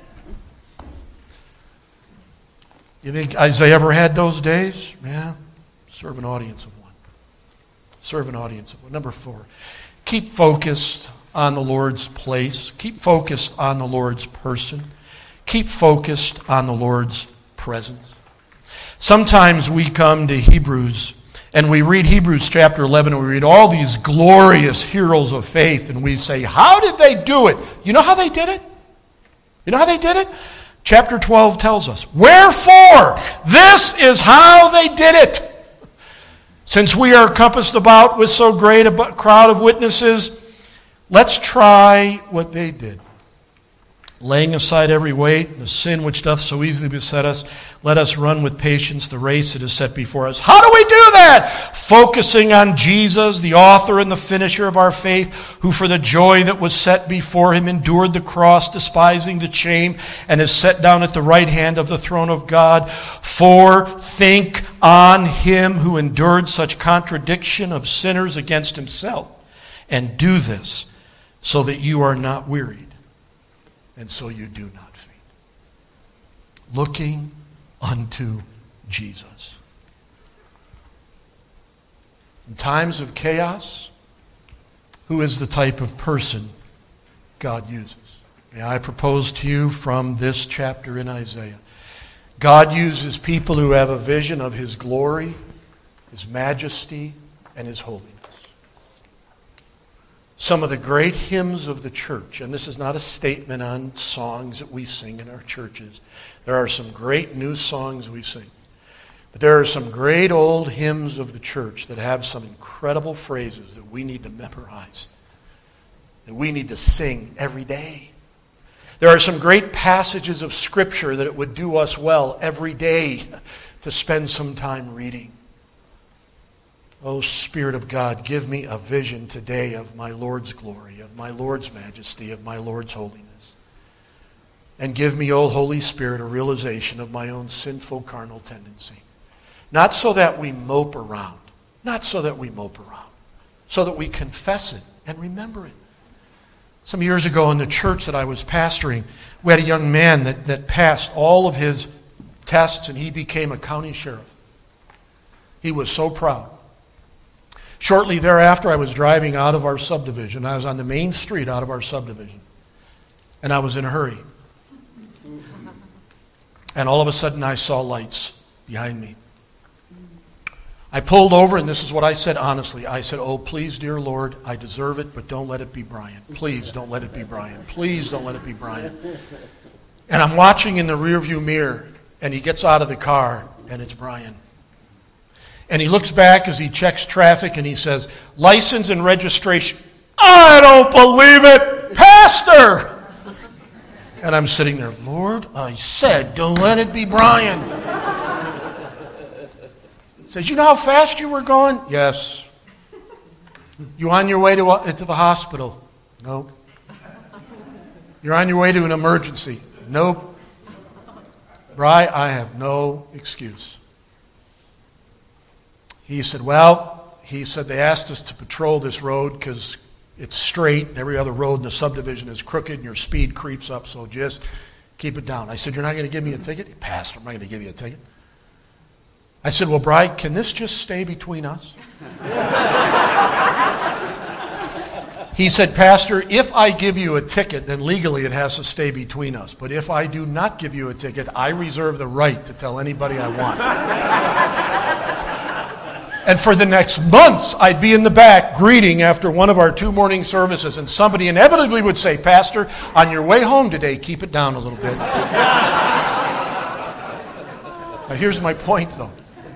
A: You think Isaiah ever had those days? Yeah. Serve an audience of one. Serve an audience of one. Number four, keep focused on the Lord's place. Keep focused on the Lord's person. Keep focused on the Lord's presence. Sometimes we come to Hebrews and we read Hebrews chapter eleven and we read all these glorious heroes of faith and we say, how did they do it? You know how they did it? You know how they did it? Chapter twelve tells us, wherefore, this is how they did it. Since we are compassed about with so great a crowd of witnesses, let's try what they did. Laying aside every weight and the sin which doth so easily beset us, let us run with patience the race that is set before us. How do we do that? Focusing on Jesus, the author and the finisher of our faith, who for the joy that was set before him endured the cross, despising the shame, and is set down at the right hand of the throne of God. For think on him who endured such contradiction of sinners against himself, and do this so that you are not wearied, and so you do not faint. Looking unto Jesus. In times of chaos, who is the type of person God uses? May I propose to you from this chapter in Isaiah. God uses people who have a vision of his glory, his majesty, and his holiness. Some of the great hymns of the church, and this is not a statement on songs that we sing in our churches. There are some great new songs we sing. But there are some great old hymns of the church that have some incredible phrases that we need to memorize, that we need to sing every day. There are some great passages of Scripture that it would do us well every day to spend some time reading. Oh, Spirit of God, give me a vision today of my Lord's glory, of my Lord's majesty, of my Lord's holiness. And give me, oh Holy Spirit, a realization of my own sinful carnal tendency. Not so that we mope around, not so that we mope around, so that we confess it and remember it. Some years ago in the church that I was pastoring, we had a young man that, that passed all of his tests and he became a county sheriff. He was so proud. Shortly thereafter, I was driving out of our subdivision. I was on the main street out of our subdivision. And I was in a hurry. And all of a sudden, I saw lights behind me. I pulled over, and this is what I said honestly. I said, oh, please, dear Lord, I deserve it, but don't let it be Brian. Please don't let it be Brian. Please don't let it be Brian. And I'm watching in the rearview mirror, and he gets out of the car, and it's Brian. And he looks back as he checks traffic and he says, license and registration. I don't believe it. Pastor! And I'm sitting there, Lord, I said, don't let it be Brian. He says, you know how fast you were going? Yes. You on your way to, uh, to the hospital? Nope. You're on your way to an emergency? Nope. Bri, I have no excuse. He said, well, he said they asked us to patrol this road because it's straight and every other road in the subdivision is crooked and your speed creeps up, so just keep it down. I said, you're not going to give me a ticket? Pastor, I'm not going to give you a ticket. I said, well, Bri, can this just stay between us? He said, Pastor, if I give you a ticket, then legally it has to stay between us. But if I do not give you a ticket, I reserve the right to tell anybody I want. And for the next months, I'd be in the back greeting after one of our two morning services, and somebody inevitably would say, Pastor, on your way home today, keep it down a little bit. Now, here's my point, though.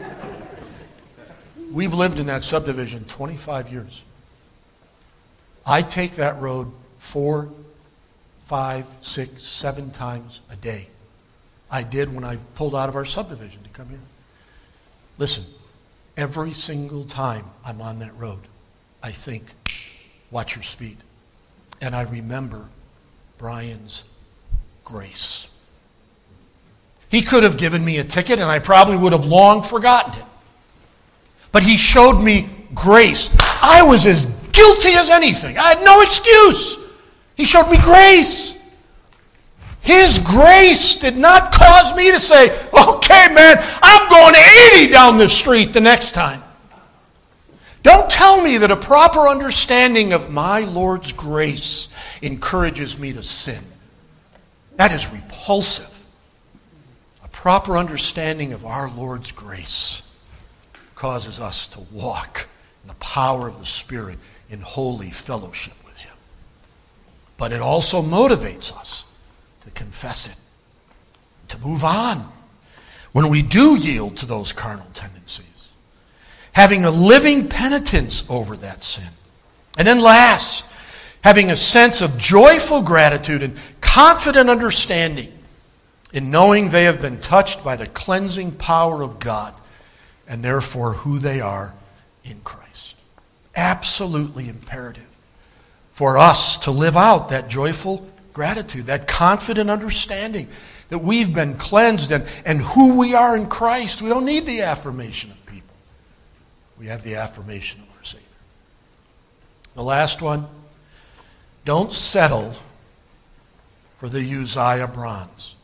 A: We've lived in that subdivision twenty-five years. I take that road four, five, six, seven times a day. I did when I pulled out of our subdivision to come here. Listen, every single time I'm on that road, I think, watch your speed. And I remember Brian's grace. He could have given me a ticket and I probably would have long forgotten it. But he showed me grace. I was as guilty as anything. I had no excuse. He showed me grace. His grace did not cause me to say, okay, man, I'm going eighty down the street the next time. Don't tell me that a proper understanding of my Lord's grace encourages me to sin. That is repulsive. A proper understanding of our Lord's grace causes us to walk in the power of the Spirit in holy fellowship with Him. But it also motivates us to confess it, to move on when we do yield to those carnal tendencies, having a living penitence over that sin. And then last, having a sense of joyful gratitude and confident understanding in knowing they have been touched by the cleansing power of God and therefore who they are in Christ. Absolutely imperative for us to live out that joyful gratitude, that confident understanding that we've been cleansed and, and who we are in Christ. We don't need the affirmation of people. We have the affirmation of our Savior. The last one, don't settle for the Uzziah bronze.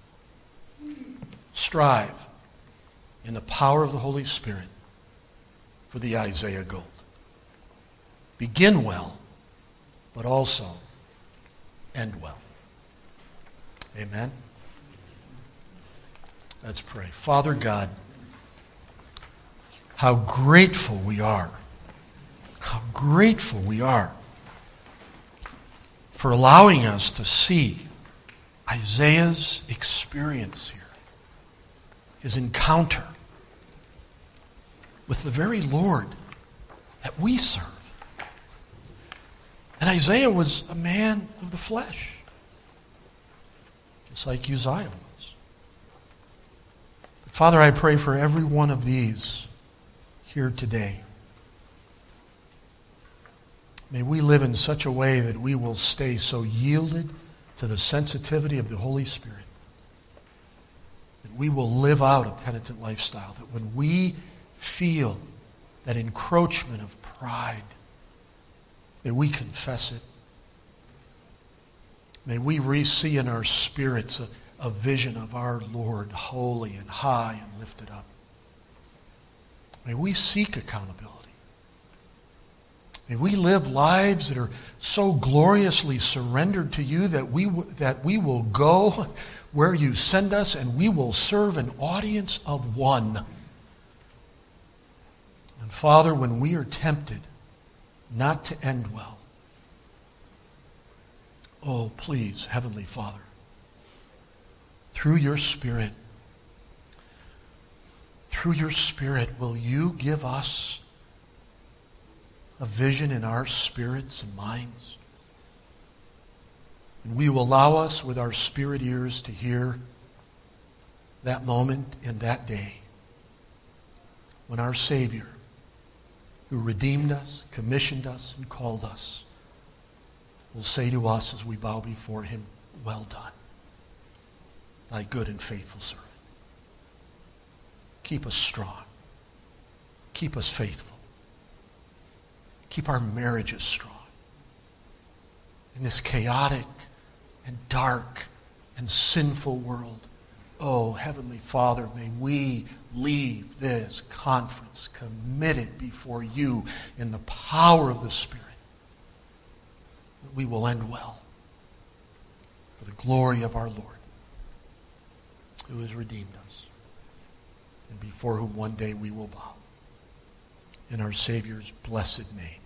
A: Strive in the power of the Holy Spirit for the Isaiah gold. Begin well, but also end well. Amen. Let's pray. Father God, how grateful we are. How grateful we are for allowing us to see Isaiah's experience here. His encounter with the very Lord that we serve. And Isaiah was a man of the flesh, just like Uzziah was. But Father, I pray for every one of these here today. May we live in such a way that we will stay so yielded to the sensitivity of the Holy Spirit that we will live out a penitent lifestyle, that when we feel that encroachment of pride, may we confess it. May we re-see in our spirits a, a vision of our Lord, holy and high and lifted up. May we seek accountability. May we live lives that are so gloriously surrendered to you that we, that we will go where you send us and we will serve an audience of one. And Father, when we are tempted not to end well, oh, please, Heavenly Father, through your Spirit, through your Spirit, will you give us a vision in our spirits and minds And will you allow us with our spirit ears to hear that moment and that day when our Savior, who redeemed us, commissioned us, and called us, will say to us as we bow before him, "Well done, thy good and faithful servant." Keep us strong. Keep us faithful. Keep our marriages strong. In this chaotic and dark and sinful world, oh, Heavenly Father, may we leave this conference committed before you in the power of the Spirit, that we will end well for the glory of our Lord, who has redeemed us, and before whom one day we will bow. In our Savior's blessed name.